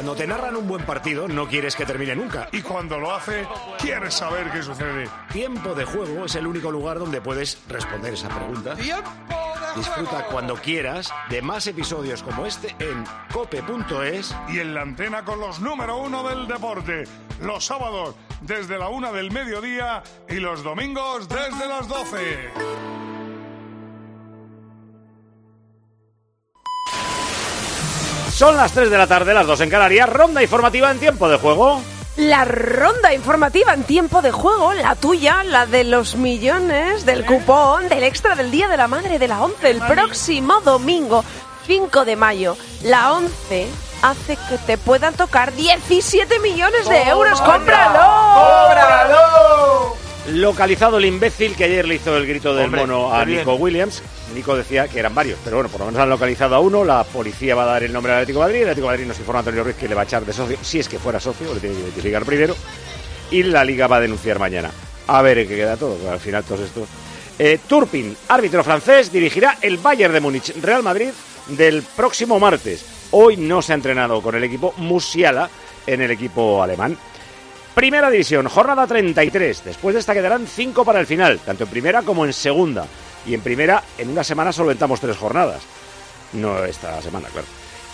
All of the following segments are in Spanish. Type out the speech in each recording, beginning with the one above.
Cuando te narran un buen partido, no quieres que termine nunca. Y cuando lo hace, quieres saber qué sucede. Tiempo de Juego es el único lugar donde puedes responder esa pregunta. Disfruta cuando quieras de más episodios como este en cope.es y en la antena con los número 1 del deporte. Los sábados desde la 1 del mediodía y los domingos desde las 12. Son las 3 de la tarde, las 2 en Canarias. Ronda informativa en Tiempo de Juego. La ronda informativa en Tiempo de Juego, la tuya, la de los millones, del cupón, del extra del Día de la Madre de la 11, el próximo domingo, 5 de mayo. La 11 hace que te puedan tocar 17 millones de euros. ¡Cómpralo! ¡Cómpralo! Localizado el imbécil que ayer le hizo el grito del mono a Nico Williams. Nico decía que eran varios, pero bueno, por lo menos han localizado a uno. La policía va a dar el nombre al Atlético de Madrid. El Atlético de Madrid nos informa a Antonio Ruiz que le va a echar de socio, si es que fuera socio, le tiene que identificar primero. Y la Liga va a denunciar mañana. A ver en qué queda todo, al final todos estos. Turpin, árbitro francés, dirigirá el Bayern de Múnich, Real Madrid, del próximo martes. Hoy no se ha entrenado con el equipo Musiala en el equipo alemán. Primera división, jornada 33. Después de esta quedarán 5 para el final, tanto en primera como en segunda. Y en primera, en una semana solventamos 3 jornadas. No esta semana, claro.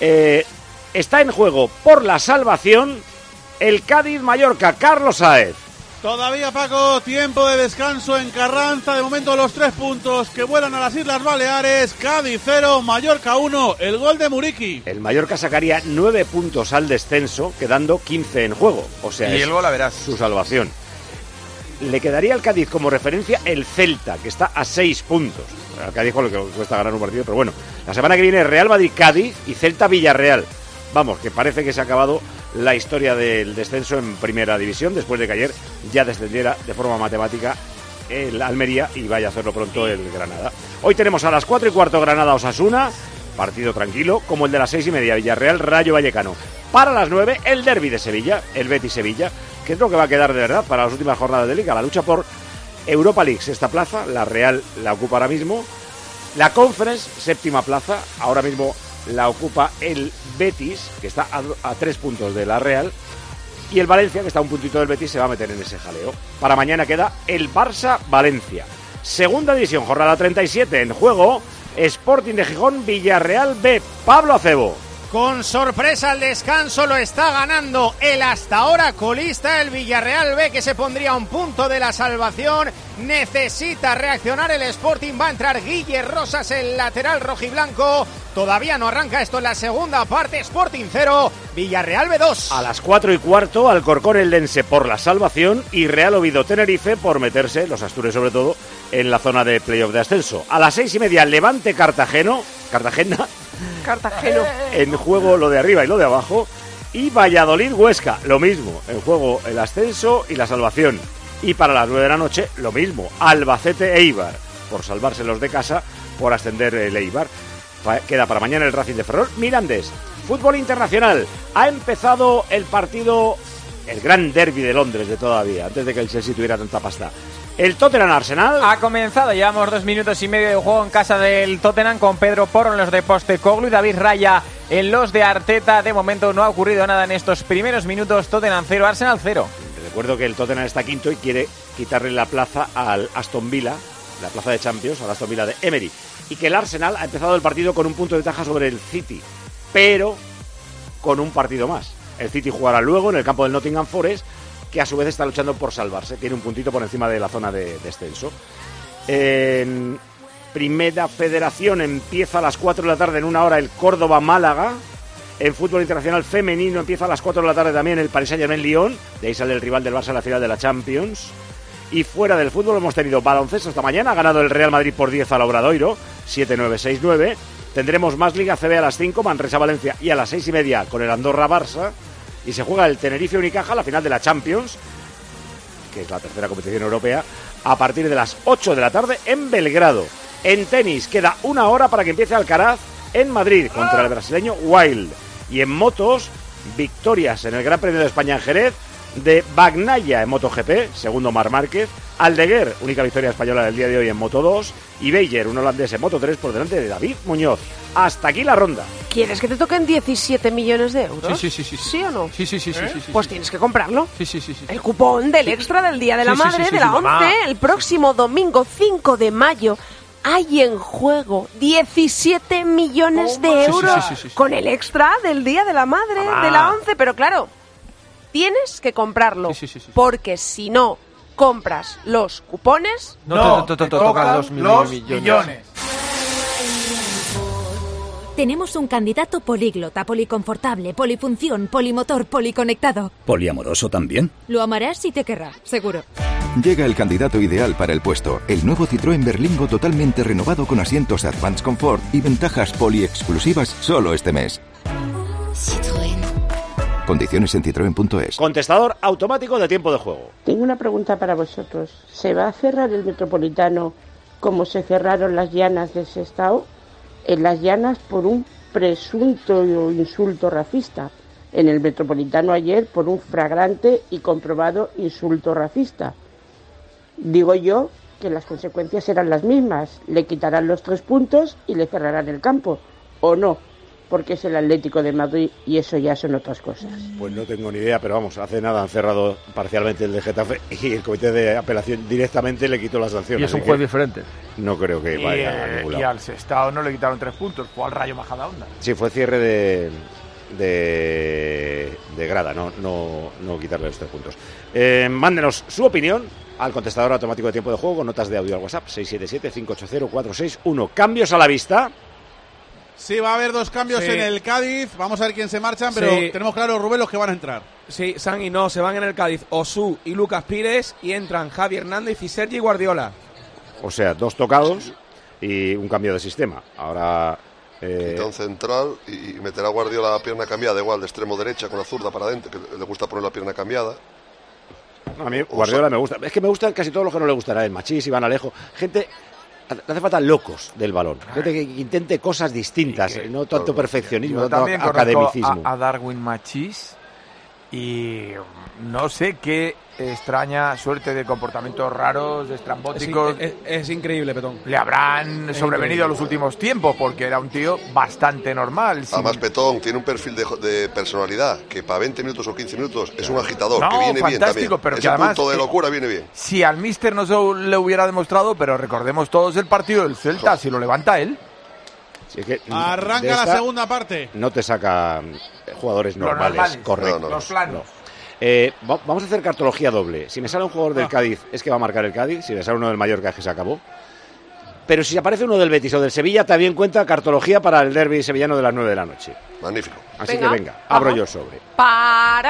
Está en juego por la salvación el Cádiz-Mallorca. Carlos Sáez. Todavía, Paco, tiempo de descanso en Carranza. De momento los 3 puntos que vuelan a las Islas Baleares. Cádiz 0, Mallorca 1. El gol de Muriqui. El Mallorca sacaría 9 puntos al descenso, quedando 15 en juego. O sea, y el gol, a verás, su salvación. Le quedaría al Cádiz como referencia el Celta, que está a 6 puntos. Al Cádiz con lo que cuesta ganar un partido, pero bueno. La semana que viene Real Madrid-Cádiz y Celta-Villarreal. Vamos, que parece que se ha acabado la historia del descenso en primera división, después de que ayer ya descendiera de forma matemática el Almería y vaya a hacerlo pronto el Granada. Hoy tenemos a las 4:15 Granada-Osasuna, partido tranquilo, como el de las 6:30 Villarreal-Rayo Vallecano. Para las 9 el derbi de Sevilla, el Betis-Sevilla, que es lo que va a quedar de verdad para las últimas jornadas de Liga, la lucha por Europa League, sexta plaza, la Real la ocupa ahora mismo, la Conference, séptima plaza, ahora mismo la ocupa el Betis, que está a 3 puntos de la Real, y el Valencia, que está a un puntito del Betis, se va a meter en ese jaleo. Para mañana queda el Barça-Valencia. Segunda división, jornada 37, en juego, Sporting de Gijón, Villarreal B. Pablo Acebo. Con sorpresa al descanso lo está ganando el hasta ahora colista, el Villarreal B, que se pondría a un punto de la salvación. Necesita reaccionar el Sporting, va a entrar Guille Rosas, el lateral rojiblanco. Todavía no arranca esto en la segunda parte. Sporting 0, Villarreal B 2. A las 4:15 Alcorcón Eldense por la salvación y Real Oviedo Tenerife por meterse, los astures sobre todo, en la zona de playoff de ascenso. A las 6:30 Levante Cartagena, en juego lo de arriba y lo de abajo. Y Valladolid Huesca, lo mismo, en juego el ascenso y la salvación. Y para las 9 de la noche, lo mismo, Albacete Eibar, por salvarse los de casa, por ascender el Eibar. Queda para mañana el Racing de Ferrol. Mirandés, fútbol internacional. Ha empezado el partido, el gran derbi de Londres de todavía, antes de que el Chelsea tuviera tanta pasta. El Tottenham Arsenal ha comenzado, llevamos 2 minutos y medio de juego en casa del Tottenham con Pedro Porro en los de Postecoglou y David Raya en los de Arteta. De momento no ha ocurrido nada en estos primeros minutos. Tottenham 0, Arsenal 0. Recuerdo que el Tottenham está quinto y quiere quitarle la plaza al Aston Villa, la plaza de Champions, al Aston Villa de Emery. Y que el Arsenal ha empezado el partido con un punto de ventaja sobre el City, pero con un partido más. El City jugará luego en el campo del Nottingham Forest, que a su vez está luchando por salvarse, tiene un puntito por encima de la zona de descenso. En Primera Federación empieza a las 4 de la tarde en una hora el Córdoba-Málaga. En fútbol internacional femenino empieza a las 4 de la tarde también el Paris Saint-Germain-Lyon, de ahí sale el rival del Barça en la final de la Champions. Y fuera del fútbol hemos tenido baloncesto esta mañana, ha ganado el Real Madrid por 10 al Obradoiro, 7-9-6-9. Tendremos más Liga CB a las 5, Manresa-Valencia, y a las 6:30 con el Andorra-Barça. Y se juega el Tenerife-Unicaja, la final de la Champions, que es la tercera competición europea, a partir de las 8 de la tarde en Belgrado. En tenis queda una hora para que empiece Alcaraz en Madrid contra el brasileño Wild. Y en motos, victorias en el Gran Premio de España en Jerez, de Bagnaia en MotoGP, segundo Marc Márquez, Aldeguer, única victoria española del día de hoy en Moto2, y Beyer, un holandés en Moto3 por delante de David Muñoz. Hasta aquí la ronda. ¿Quieres que te toquen 17 millones de euros? Sí. ¿Sí o no? Sí. Pues tienes que comprarlo. Sí. El cupón del extra del Día de la Madre de la 11, mamá. el próximo domingo 5 de mayo. Hay en juego 17 millones de euros Sí. con el extra del Día de la Madre de la 11. Pero claro, tienes que comprarlo. Sí. Porque si no compras los cupones... No, te tocan los millones. Tenemos un candidato políglota, policonfortable, polifunción, polimotor, policonectado. ¿Poliamoroso también? Lo amarás y te querrá, seguro. Llega el candidato ideal para el puesto, el nuevo Citroën Berlingo totalmente renovado con asientos Advanced Comfort y ventajas poli-exclusivas solo este mes. Citroën. Condiciones en citroen.es. Contestador automático de tiempo de juego. Tengo una pregunta para vosotros. ¿Se va a cerrar el Metropolitano como se cerraron las llanas de Sestao? En las llanas por un presunto insulto racista. En el Metropolitano ayer por un flagrante y comprobado insulto racista. Digo yo que las consecuencias serán las mismas. Le quitarán los 3 puntos y le cerrarán el campo. ¿O no? Porque es el Atlético de Madrid y eso ya son otras cosas. Pues no tengo ni idea, pero vamos, hace nada han cerrado parcialmente el de Getafe y el comité de apelación directamente le quitó la sanción. Y es un juez diferente. No creo que vaya a ningún lado. Y al Sestao no le quitaron 3 puntos, fue al Rayo Majadahonda. Sí, fue cierre de grada, no quitarle los 3 puntos. Mándenos su opinión al contestador automático de tiempo de juego con notas de audio al WhatsApp 677-580-461. Cambios a la vista. Sí, va a haber 2 cambios en el Cádiz. Vamos a ver quién se marchan, pero tenemos claro, Rubén, los que van a entrar. Sí, Sangi, no, se van en el Cádiz Osú y Lucas Pires y entran Javi Hernández y Sergi Guardiola. O sea, 2 tocados y un cambio de sistema. Ahora... Quita un central y meterá a Guardiola la pierna cambiada, igual de extremo derecha con la zurda para adentro, que le gusta poner la pierna cambiada. No, a mí Guardiola me gusta. Es que me gustan casi todos los que no le gustará. El Machís, Iván Alejo. Gente... Hace falta locos del balón. Gente que intente cosas distintas, no tanto perfeccionismo, Yo tanto también academicismo. a Darwin Machís y no sé qué extraña suerte de comportamientos raros, estrambóticos. Es increíble, Petón. Le habrán sobrevenido en los últimos tiempos porque era un tío bastante normal. Además, Petón tiene un perfil de personalidad que para 20 minutos o 15 minutos es un agitador, No, que viene bien también. pero Ese que además, punto de locura viene bien. Si al míster no se le hubiera demostrado, pero recordemos todos el partido del Celta, si lo levanta él. Sí, es que Arranca la segunda parte. No te saca jugadores normales, correctos. Los planos. Vamos a hacer cartología doble. Si me sale un jugador del Cádiz, es que va a marcar el Cádiz. Si me sale uno del Mallorca, es que se acabó. Pero si aparece uno del Betis o del Sevilla, también cuenta cartología para el derbi sevillano de las 9 de la noche. Magnífico. Así que venga, abro yo el sobre. Para.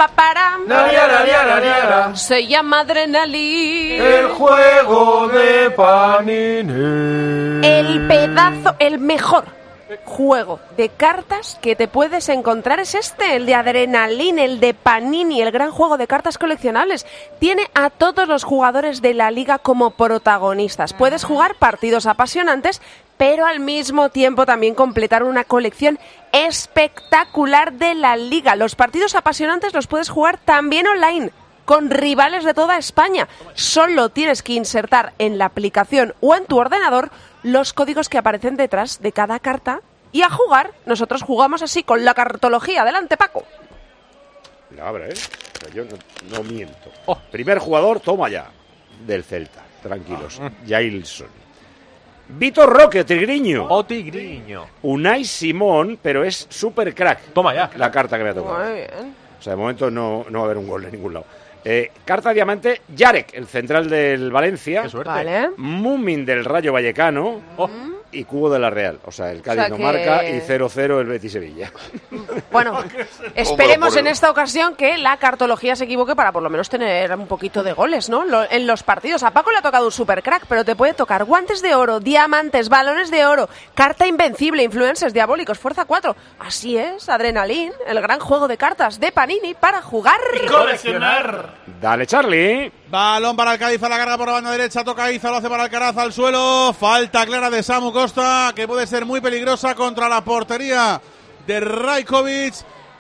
Se llama Adrenalina. El juego de Panini. El mejor juego de cartas que te puedes encontrar es el de Adrenalina, el de Panini, el gran juego de cartas coleccionables. Tiene a todos los jugadores de la liga como protagonistas. Puedes jugar partidos apasionantes, pero al mismo tiempo también completar una colección espectacular de la liga. Los partidos apasionantes los puedes jugar también online, con rivales de toda España. Solo tienes que insertar en la aplicación o en tu ordenador los códigos que aparecen detrás de cada carta y a jugar. Nosotros jugamos así con la cartología. Adelante, Paco. La abra, pero yo no miento. Primer jugador, toma ya, del Celta. Tranquilos. Jailson. Vitor Roque, Tigriño. Tigriño. Unai Simón, pero es super crack. Toma ya. La carta que me ha tocado. Muy bien. O sea, de momento no va a haber un gol en ningún lado. Carta diamante, Yarek, el central del Valencia. Qué suerte. Vale. Mumin del Rayo Vallecano. Y Cubo de la Real. O sea, el Cádiz no marca y 0-0 el Betis Sevilla. Bueno, esperemos en esta ocasión que la cartología se equivoque para por lo menos tener un poquito de goles, ¿no? En los partidos. A Paco le ha tocado un super crack, pero te puede tocar guantes de oro, diamantes, balones de oro, carta invencible, influencers diabólicos, fuerza 4. Así es, Adrenalin, el gran juego de cartas de Panini para jugar y coleccionar. Dale, Charlie. Balón para el Cádiz a la carga por la banda derecha. Toca Iza, lo hace para Alcaraz al suelo. Falta clara de Samu Costa, que puede ser muy peligrosa contra la portería de Rajkovic.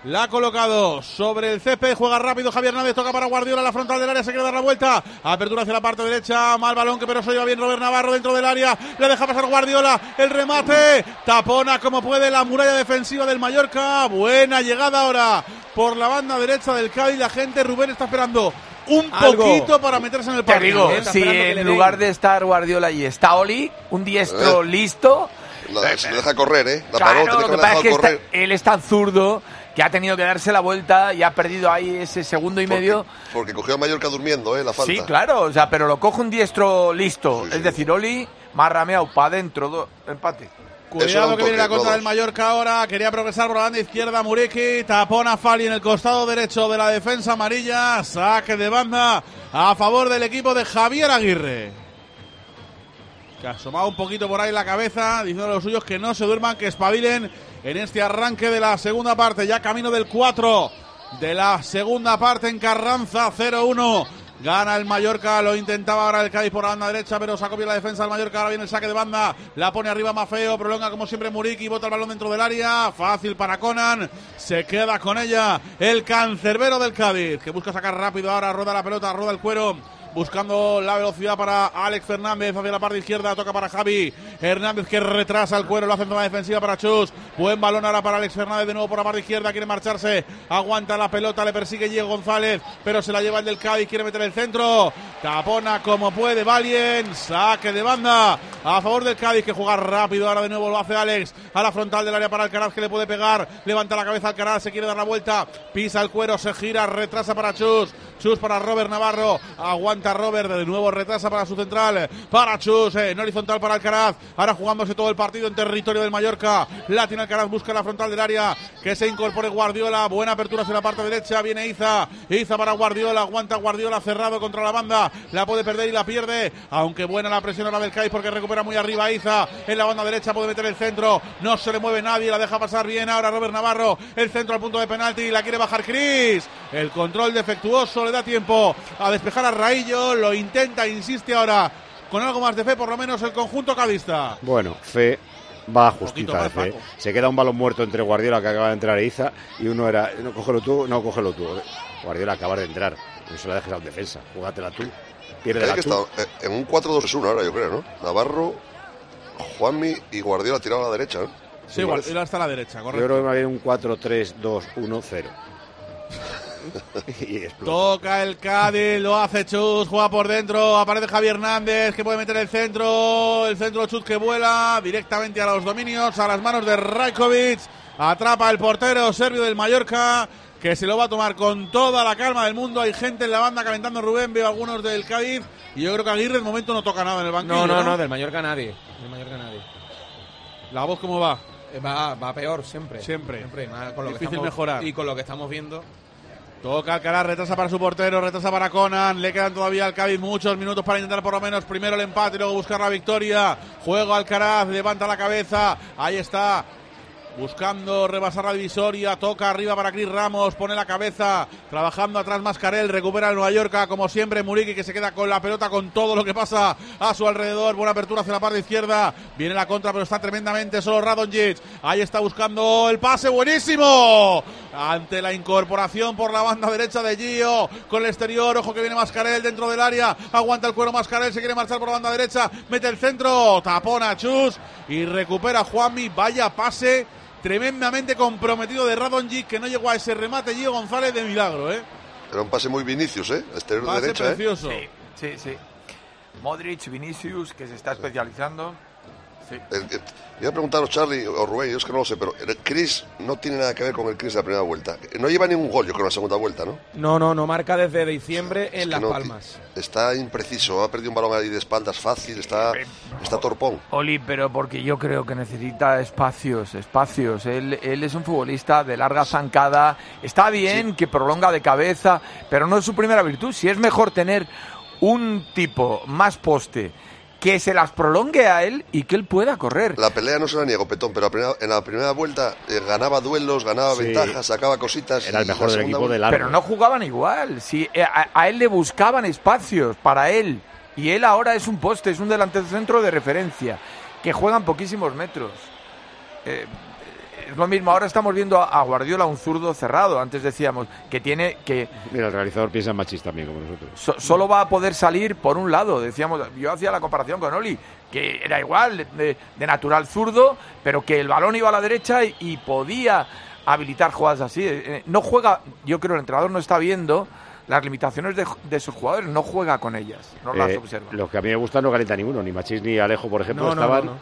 La ha colocado sobre el césped, juega rápido Javier Hernández, toca para Guardiola, la frontal del área, se quiere dar la vuelta, apertura hacia la parte derecha, mal balón que pero se lleva bien Robert Navarro dentro del área, le deja pasar Guardiola, el remate, tapona como puede la muralla defensiva del Mallorca, buena llegada ahora por la banda derecha del Cádiz, la gente, Rubén está esperando un poquito para meterse en el partido. Te digo, si en lugar de estar Guardiola y está Oli, un diestro listo... Se le deja correr, ¿eh? Claro, lo que pasa es que él es tan zurdo que ha tenido que darse la vuelta y ha perdido ahí ese segundo y medio. Porque cogió a Mallorca durmiendo, la falta. Sí, claro, o sea, pero lo coge un diestro listo. Sí. Es decir, Oli, más rameado, para adentro, empate. Cuidado que viene la contra del Mallorca ahora. Quería progresar por la banda izquierda Muriqui. Tapona Fali en el costado derecho de la defensa amarilla. Saque de banda a favor del equipo de Javier Aguirre, que ha asomado un poquito por ahí la cabeza, diciendo a los suyos que no se duerman, que espabilen en este arranque de la segunda parte, ya camino del 4 de la segunda parte en Carranza, 0-1. Gana el Mallorca, lo intentaba ahora el Cádiz por la banda derecha, pero sacó bien la defensa del Mallorca, ahora viene el saque de banda, la pone arriba Mafeo, prolonga como siempre Muriqui, bota el balón dentro del área, fácil para Conan, se queda con ella el cancerbero del Cádiz, que busca sacar rápido ahora, roda la pelota, roda el cuero, buscando la velocidad para Alex Fernández hacia la parte izquierda, toca para Javi Hernández que retrasa el cuero, lo hace en zona defensiva para Chus, buen balón ahora para Alex Fernández de nuevo por la parte izquierda, quiere marcharse, aguanta la pelota, le persigue Diego González, pero se la lleva el del Cádiz, quiere meter el centro, tapona como puede Valien, saque de banda a favor del Cádiz, que juega rápido, ahora de nuevo lo hace Alex, a la frontal del área para Alcaraz que le puede pegar, levanta la cabeza Alcaraz, se quiere dar la vuelta, pisa el cuero, se gira, retrasa para Chus para Robert Navarro, aguanta Robert, de nuevo retrasa para su central, para Chus, en horizontal para Alcaraz, ahora jugándose todo el partido en territorio del Mallorca, la tiene Alcaraz, busca la frontal del área, que se incorpore Guardiola, buena apertura hacia la parte derecha, viene Iza para Guardiola, aguanta Guardiola cerrado contra la banda, la puede perder y la pierde, aunque buena la presión ahora del Cádiz porque recupera muy arriba Iza, en la banda derecha puede meter el centro, no se le mueve nadie, la deja pasar bien ahora Robert Navarro, el centro al punto de penalti, la quiere bajar Cris, el control defectuoso, le da tiempo a despejar a Raillo, lo intenta, insiste ahora con algo más de fe, por lo menos el conjunto cadista. Bueno, fe va justita de fe. Se queda un balón muerto entre Guardiola, que acaba de entrar, e Iza, y uno era, no, cógelo tú. Guardiola acaba de entrar, no se la dejes al defensa, júgatela tú, piérdela tú. Está en un 4-2-1 ahora, yo creo, ¿no? Navarro, Juanmi y Guardiola tirado a la derecha, ¿no? Sí, Guardiola está a la derecha, correcto. Yo creo que me ha habido un 4-3-2-1-0. Toca el Cádiz, lo hace Chus, juega por dentro, aparece Javier Hernández que puede meter el centro Chus que vuela directamente a los dominios, a las manos de Rajkovic, atrapa el portero serbio del Mallorca, que se lo va a tomar con toda la calma del mundo. Hay gente en la banda calentando, Rubén, veo algunos del Cádiz, y yo creo que Aguirre de momento no toca nada en el banquillo. No, del Mallorca nadie. ¿La voz cómo va? Va peor siempre. Con lo difícil mejorar. Y con lo que estamos viendo. Toca Alcaraz, retrasa para su portero, retrasa para Conan, le quedan todavía al Cádiz muchos minutos para intentar por lo menos primero el empate y luego buscar la victoria. Juego Alcaraz, levanta la cabeza, ahí está, buscando rebasar la divisoria, toca arriba para Cris Ramos, pone la cabeza, trabajando atrás Mascarell, recupera el Mallorca, como siempre Muriqui, que se queda con la pelota, con todo lo que pasa a su alrededor, buena apertura hacia la parte izquierda, viene la contra pero está tremendamente solo Radonjic, ahí está buscando el pase, buenísimo, ante la incorporación por la banda derecha de Gio, con el exterior, ojo que viene Mascarell dentro del área, aguanta el cuero Mascarell, se quiere marchar por la banda derecha, mete el centro, tapona Chus y recupera Juanmi, vaya pase tremendamente comprometido de Radonjic, que no llegó a ese remate Gio González de milagro, ¿eh? Era un pase muy Vinicius, exterior pase derecha, precioso. Sí. Modric, Vinicius, que se está especializando. Sí. Iba a preguntaros, Charlie o Rubén, yo es que no lo sé, pero el Cris no tiene nada que ver con el Cris de la primera vuelta. No lleva ningún gol, yo creo, en la segunda vuelta, ¿no? No marca desde diciembre en Las Palmas. Está impreciso, ha perdido un balón ahí de espaldas fácil, está torpón. Oli, pero porque yo creo que necesita espacios. Él es un futbolista de larga zancada, está bien, que prolonga de cabeza, pero no es su primera virtud. Si es mejor tener un tipo más que se las prolongue a él y que él pueda correr. La pelea no se la niego, Petón, pero en la primera vuelta ganaba duelos, ganaba ventajas, sacaba cositas. Era el mejor del equipo de largo. Pero no jugaban igual. Si a él le buscaban espacios para él. Y él ahora es un poste, es un delantero centro de referencia, que juegan poquísimos metros. es lo mismo, ahora estamos viendo a Guardiola un zurdo cerrado. Antes decíamos que tiene que... Mira, el realizador piensa en Machís también, como nosotros. Solo va a poder salir por un lado. Decíamos, yo hacía la comparación con Oli, que era igual, de natural zurdo, pero que el balón iba a la derecha y podía habilitar jugadas así. No juega, yo creo el entrenador no está viendo las limitaciones de sus jugadores, no juega con ellas, no las observa. Lo que a mí me gusta no calienta ninguno, ni Machís ni Alejo, por ejemplo, estaban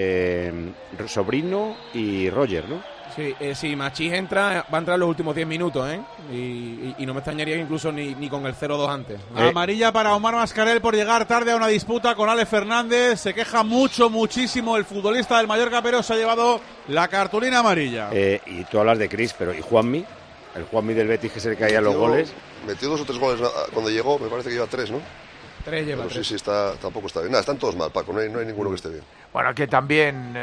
Sobrino y Roger, ¿no? Sí, si Machís entra, va a entrar los últimos 10 minutos, ¿eh? Y no me extrañaría incluso ni con el 0-2 antes. Amarilla para Omar Mascarell por llegar tarde a una disputa con Alex Fernández. Se queja muchísimo el futbolista del Mallorca, pero se ha llevado la cartulina amarilla. Y tú hablas de Cris, pero ¿y Juanmi? El Juanmi del Betis, que se le caían los goles. Metió 2 o 3 goles cuando llegó, me parece que lleva 3, ¿no? 3 lleva. Pero sí, tampoco está bien. Nada, están todos mal, Paco, no hay ninguno que esté bien. Bueno, que también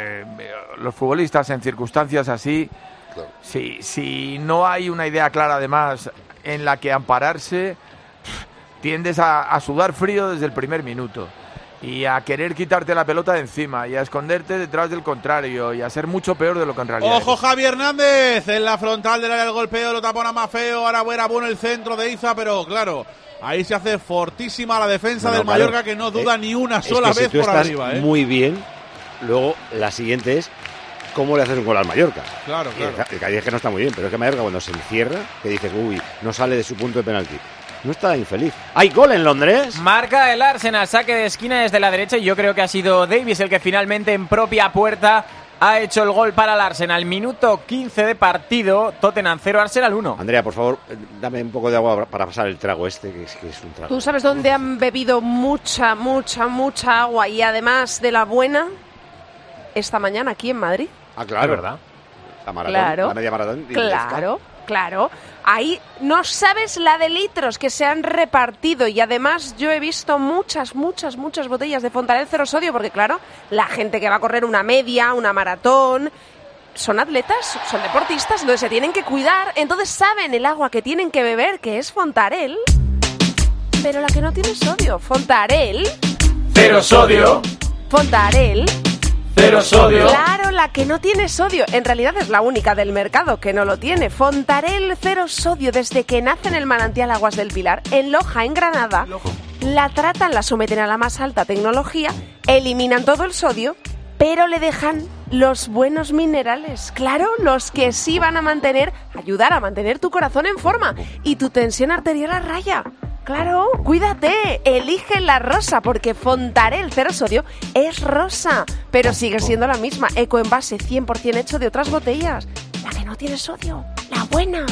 los futbolistas en circunstancias así, claro. Si no hay una idea clara además en la que ampararse, tiendes a sudar frío desde el primer minuto y a querer quitarte la pelota de encima y a esconderte detrás del contrario y a ser mucho peor de lo que en realidad ¡Ojo, Javi Hernández! En la frontal del área del golpeo, lo tapona Mafeo, ahora era bueno el centro de Iza, pero claro, ahí se hace fortísima la defensa del Mallorca, que no duda ni una sola vez si tú por estás arriba. Muy bien, luego la siguiente es cómo le haces un gol al Mallorca. Claro. El Cádiz es que no está muy bien, pero es que Mallorca cuando se encierra, que dices, no sale de su punto de penalti. No está infeliz. ¿Hay gol en Londres? Marca el Arsenal, saque de esquina desde la derecha y yo creo que ha sido Davis el que finalmente en propia puerta ha hecho el gol para el Arsenal. Minuto 15 de partido, Tottenham 0, Arsenal 1. Andrea, por favor, dame un poco de agua para pasar el trago que es un trago. ¿Tú sabes dónde han bebido mucha agua y además de la buena? Esta mañana aquí en Madrid. Ah, claro. ¿Verdad? La maratón, la media maratón. Claro. Ahí no sabes la de litros que se han repartido y además yo he visto muchas botellas de Fontanel cero sodio porque claro, la gente que va a correr una media, una maratón, son atletas, son deportistas, entonces se tienen que cuidar, entonces saben el agua que tienen que beber, que es Fontanel, pero la que no tiene sodio. Fontanel cero sodio. Fontanel cero sodio. Claro, la que no tiene sodio. En realidad es la única del mercado que no lo tiene. Fontanel cero sodio, desde que nace en el manantial Aguas del Pilar, en Loja, en Granada. La tratan, la someten a la más alta tecnología, eliminan todo el sodio, pero le dejan los buenos minerales. Claro, los que sí van a ayudar a mantener tu corazón en forma y tu tensión arterial a raya. Claro, cuídate, elige la rosa porque Fontanel cero sodio es rosa, pero sigue siendo la misma, ecoenvase 100% hecho de otras botellas. La que no tiene sodio, la buena.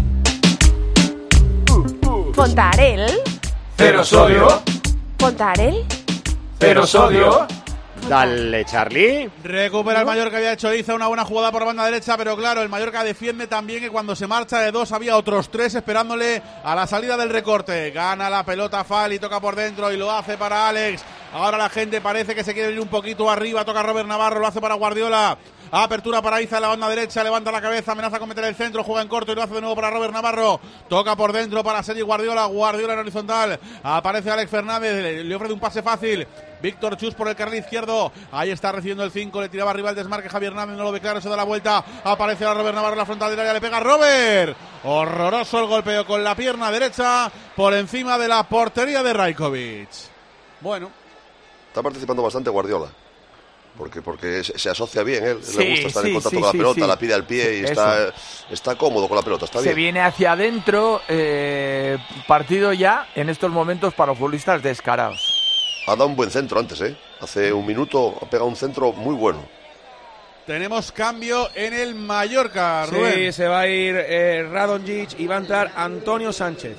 Fontanel cero sodio. Fontanel cero sodio. Dale, Charlie. Recupera el Mallorca, había hecho Iza una buena jugada por banda derecha, pero claro, el Mallorca defiende también que cuando se marcha de 2 había otros 3 esperándole a la salida del recorte. Gana la pelota Fali, toca por dentro y lo hace para Alex. Ahora la gente parece que se quiere ir un poquito arriba, toca Robert Navarro, lo hace para Guardiola. Apertura para Iza en la banda derecha, levanta la cabeza, amenaza con meter el centro, juega en corto y lo hace de nuevo para Robert Navarro. Toca por dentro para Sergi Guardiola, Guardiola en horizontal. Aparece Alex Fernández, le ofrece un pase fácil. Víctor Chus por el carril izquierdo. Ahí está recibiendo el 5, le tiraba arriba el desmarque. Javier Hernández no lo ve claro, se da la vuelta. Aparece a Robert Navarro en la frontal del área, le pega Robert. Horroroso el golpeo con la pierna derecha por encima de la portería de Rajkovic. Bueno. Está participando bastante Guardiola. Porque se asocia bien, le gusta estar en contacto con la pelota, la pide al pie y está cómodo con la pelota, está bien. Se viene hacia adentro, partido ya en estos momentos para los futbolistas descarados. Ha dado un buen centro antes, hace un minuto ha pegado un centro muy bueno. Tenemos cambio en el Mallorca, Rubén. Sí, se va a ir Radonjic y va a entrar Antonio Sánchez.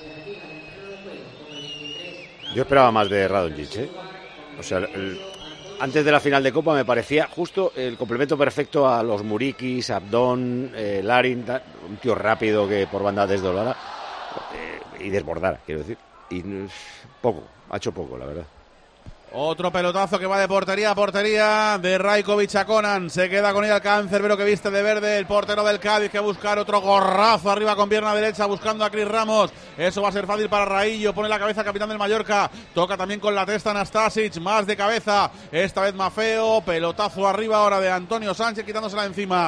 Yo esperaba más de Radonjic, O sea, antes de la final de Copa me parecía justo el complemento perfecto a los Muriquis, Abdón, Larin, un tío rápido que por banda desdoblara y desbordara, quiero decir. Y ha hecho poco, la verdad. Otro pelotazo que va de portería a portería de Rajkovic a Conan. Se queda con ella el Cancerbero que viste de verde. El portero del Cádiz que va a buscar otro gorrazo arriba con pierna derecha buscando a Cris Ramos. Eso va a ser fácil para Raillo. Pone la cabeza capitán del Mallorca. Toca también con la testa Nastasic. Más de cabeza. Esta vez Mafeo. Pelotazo arriba ahora de Antonio Sánchez quitándosela encima.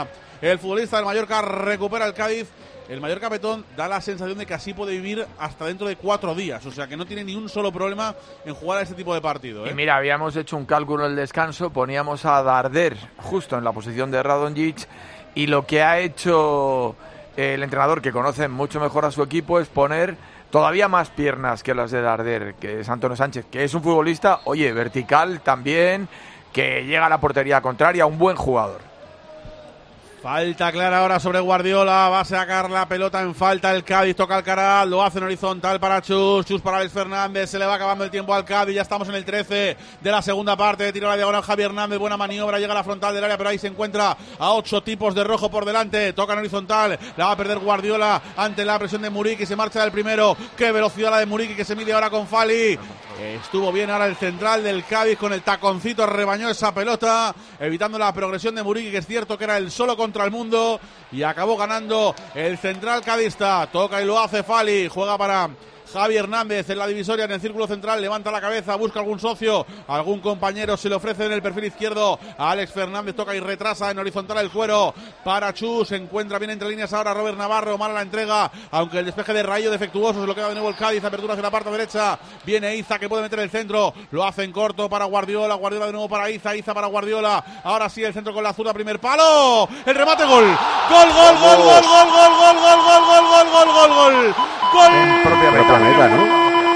el futbolista del Mallorca, recupera el Cádiz. El Mallorca Petón da la sensación de que así puede vivir hasta dentro de 4 días. O sea que no tiene ni un solo problema en jugar a este tipo de partido, ¿eh? Y mira, habíamos hecho un cálculo en el descanso, poníamos a Darder justo en la posición de Radonjic, y lo que ha hecho el entrenador, que conoce mucho mejor a su equipo, es poner todavía más piernas que las de Darder, que es Antonio Sánchez, que es un futbolista, oye, vertical también, que llega a la portería contraria, un buen jugador. Falta clara ahora sobre Guardiola, va a sacar la pelota en falta el Cádiz, toca Alcaraz, lo hace en horizontal para Chus para Alex Fernández, se le va acabando el tiempo al Cádiz, ya estamos en el 13 de la segunda parte, tira la diagonal Javier Hernández, buena maniobra, llega a la frontal del área, pero ahí se encuentra a 8 tipos de rojo por delante, toca en horizontal, la va a perder Guardiola ante la presión de Muriqui, se marcha del primero, qué velocidad la de Muriqui que se mide ahora con Fali. Estuvo bien ahora el central del Cádiz con el taconcito, rebañó esa pelota, evitando la progresión de Muriqui, que es cierto que era el solo contra el mundo, y acabó ganando el central cadista. Toca y lo hace Fali, juega para Javi Hernández en la divisoria, en el círculo central, levanta la cabeza, busca algún socio, algún compañero, se le ofrece en el perfil izquierdo a Alex Fernández, toca y retrasa en horizontal el cuero para Chus, se encuentra bien entre líneas ahora Robert Navarro, mala la entrega, aunque el despeje de Rayo defectuoso, se lo queda de nuevo el Cádiz, apertura hacia la parte derecha, viene Iza que puede meter el centro, lo hace en corto para Guardiola, Guardiola de nuevo para Iza, Iza para Guardiola, ahora sí el centro con la zurda, primer palo, el remate, gol, gol, gol, gol, gol, gol, gol, gol, gol, gol, gol, gol, gol, gol, gol, gol, propia meta, ¿no?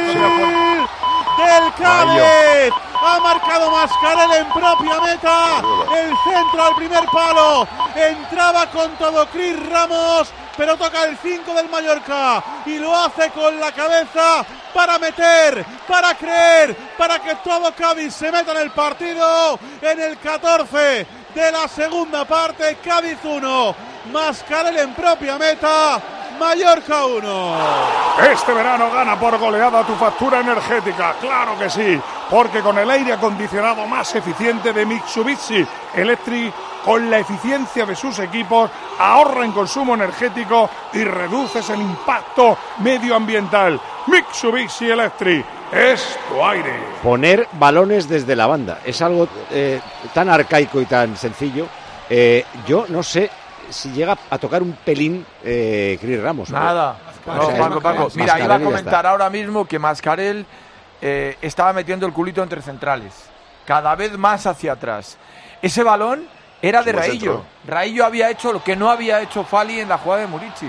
Del Cádiz, ha marcado Mascarell en propia meta, el centro al primer palo, entraba con todo Cris Ramos, pero toca el 5 del Mallorca y lo hace con la cabeza para meter, para creer, para que todo Cádiz se meta en el partido. En el 14 de la segunda parte, Cádiz 1, Mascarell en propia meta, Mallorca 1. Este verano gana por goleada tu factura energética, claro que sí, porque con el aire acondicionado más eficiente de Mitsubishi Electric, con la eficiencia de sus equipos, ahorra en consumo energético y reduces el impacto medioambiental. Mitsubishi Electric es tu aire. Poner balones desde la banda es algo tan arcaico y tan sencillo. Yo no sé si llega a tocar un pelín Cris Ramos. Nada. No, Paco. Mira, iba a comentar ahora mismo que Mascarell estaba metiendo el culito entre centrales, cada vez más hacia atrás. Ese balón era de Raillo. Raillo había hecho lo que no había hecho Fali en la jugada de Muriqui.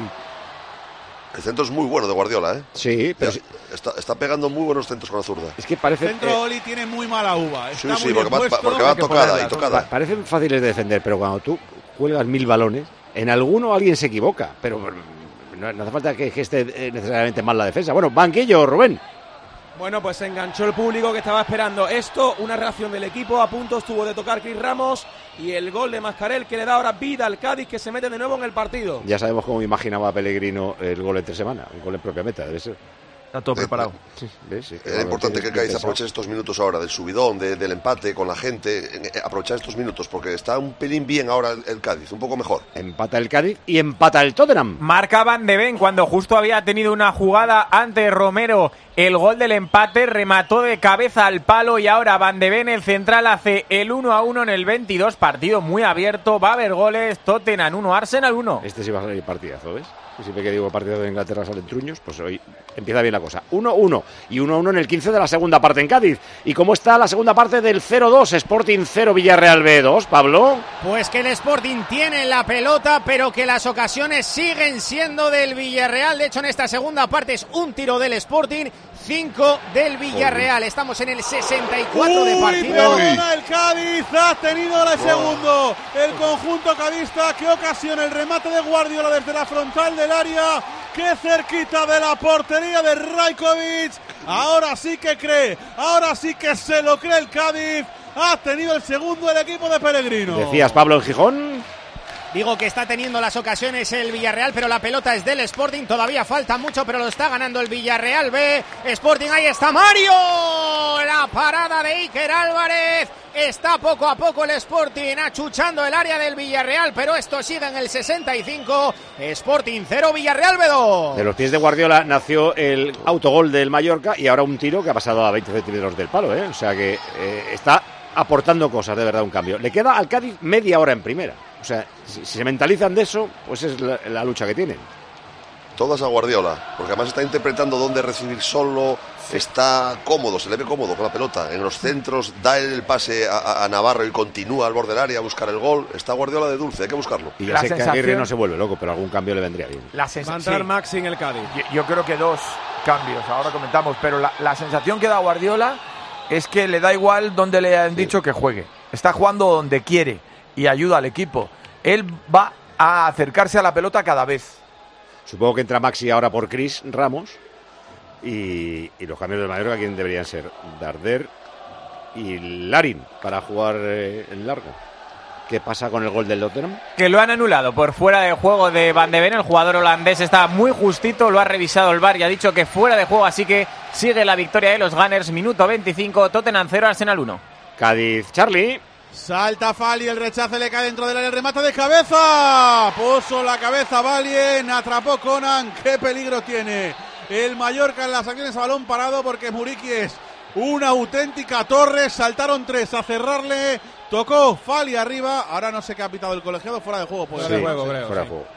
El centro es muy bueno de Guardiola, ¿eh? Sí, pero está pegando muy buenos centros con la zurda. Es que parece... El centro Oli tiene muy mala uva. Sí, porque va tocada y tocada. Parecen fáciles de defender, pero cuando tú cuelgas 1000 balones, en alguno alguien se equivoca, pero no hace falta que esté necesariamente mal la defensa. Bueno, banquillo, Rubén. Bueno, pues se enganchó el público que estaba esperando esto, una reacción del equipo, a punto estuvo de tocar Cris Ramos y el gol de Mascarell que le da ahora vida al Cádiz, que se mete de nuevo en el partido. Ya sabemos cómo imaginaba Pellegrino el gol entre semana, un gol en propia meta, debe ser. Está todo preparado. Sí, sí, era importante que el Cádiz aproveche estos minutos ahora del subidón, del empate con la gente, aprovechar estos minutos porque está un pelín bien ahora el Cádiz, un poco mejor. Empata el Cádiz y empata el Tottenham. Marca Van de Ven cuando justo había tenido una jugada ante Romero, el gol del empate, remató de cabeza al palo y ahora Van de Ven, el central, hace el 1-1 en el 22, partido muy abierto, va a haber goles, Tottenham 1, Arsenal 1. Este sí va a salir partidazo, ¿ves? Siempre que digo partido de Inglaterra salen truños, pues hoy empieza bien la cosa. 1-1 y 1-1 en el 15 de la segunda parte en Cádiz. ¿Y cómo está la segunda parte del 0-2? Sporting 0, Villarreal B2, Pablo. Pues que el Sporting tiene la pelota, pero que las ocasiones siguen siendo del Villarreal. De hecho, en esta segunda parte es un tiro del Sporting, 5 del Villarreal. Estamos en el 64 de partido. Perdona el Cádiz, ha tenido el segundo. El conjunto cadista, qué ocasión, el remate de Guardiola desde la frontal del área, qué cerquita de la portería de Rajkovic. Ahora sí que cree, ahora sí que se lo cree el Cádiz. Ha tenido el segundo el equipo de Pellegrino. Decías, Pablo, en Gijón. Digo que está teniendo las ocasiones el Villarreal, pero la pelota es del Sporting. Todavía falta mucho, pero lo está ganando el Villarreal B. Sporting, ahí está Mario. La parada de Iker Álvarez. Está poco a poco el Sporting achuchando el área del Villarreal, pero esto sigue en el 65. Sporting 0, Villarreal B2. De los pies de Guardiola nació el autogol del Mallorca y ahora un tiro que ha pasado a 20 centímetros del palo, ¿eh? O sea que está aportando cosas, de verdad, un cambio. Le queda al Cádiz media hora en primera. O sea, si se mentalizan de eso, pues es la lucha que tienen. Todas a Guardiola, porque además está interpretando dónde recibir solo, está cómodo, se le ve cómodo con la pelota. En los centros da el pase a Navarro y continúa al borde del área a buscar el gol. Está Guardiola de dulce, hay que buscarlo. Y ya sé que Aguirre no se vuelve loco, pero algún cambio le vendría bien. Va a entrar Maxi en el Cádiz. Yo creo que 2 cambios, ahora comentamos, pero la sensación que da Guardiola es que le da igual donde le han dicho que juegue. Está jugando donde quiere y ayuda al equipo. Él va a acercarse a la pelota cada vez. Supongo que entra Maxi ahora por Chris Ramos y los cambios de Mallorca, ¿quién deberían ser? Darder y Larin para jugar en largo. ¿Qué pasa con el gol del Tottenham? Que lo han anulado por fuera de juego de Van de Ven. El jugador holandés está muy justito, lo ha revisado el VAR y ha dicho que fuera de juego, así que sigue la victoria de los Gunners. Minuto 25, Tottenham 0, Arsenal 1. Cádiz, Charlie. Salta Fali, el rechace le cae dentro del área, el remate de cabeza. Puso la cabeza Valien, atrapó Conan. Qué peligro tiene el Mallorca en las acciones a balón parado, porque Muriqui es una auténtica torre. Saltaron 3 a cerrarle. Tocó Fali arriba. Ahora no sé qué ha pitado el colegiado. Fuera de juego. Fuera de juego, creo. Fuera de juego.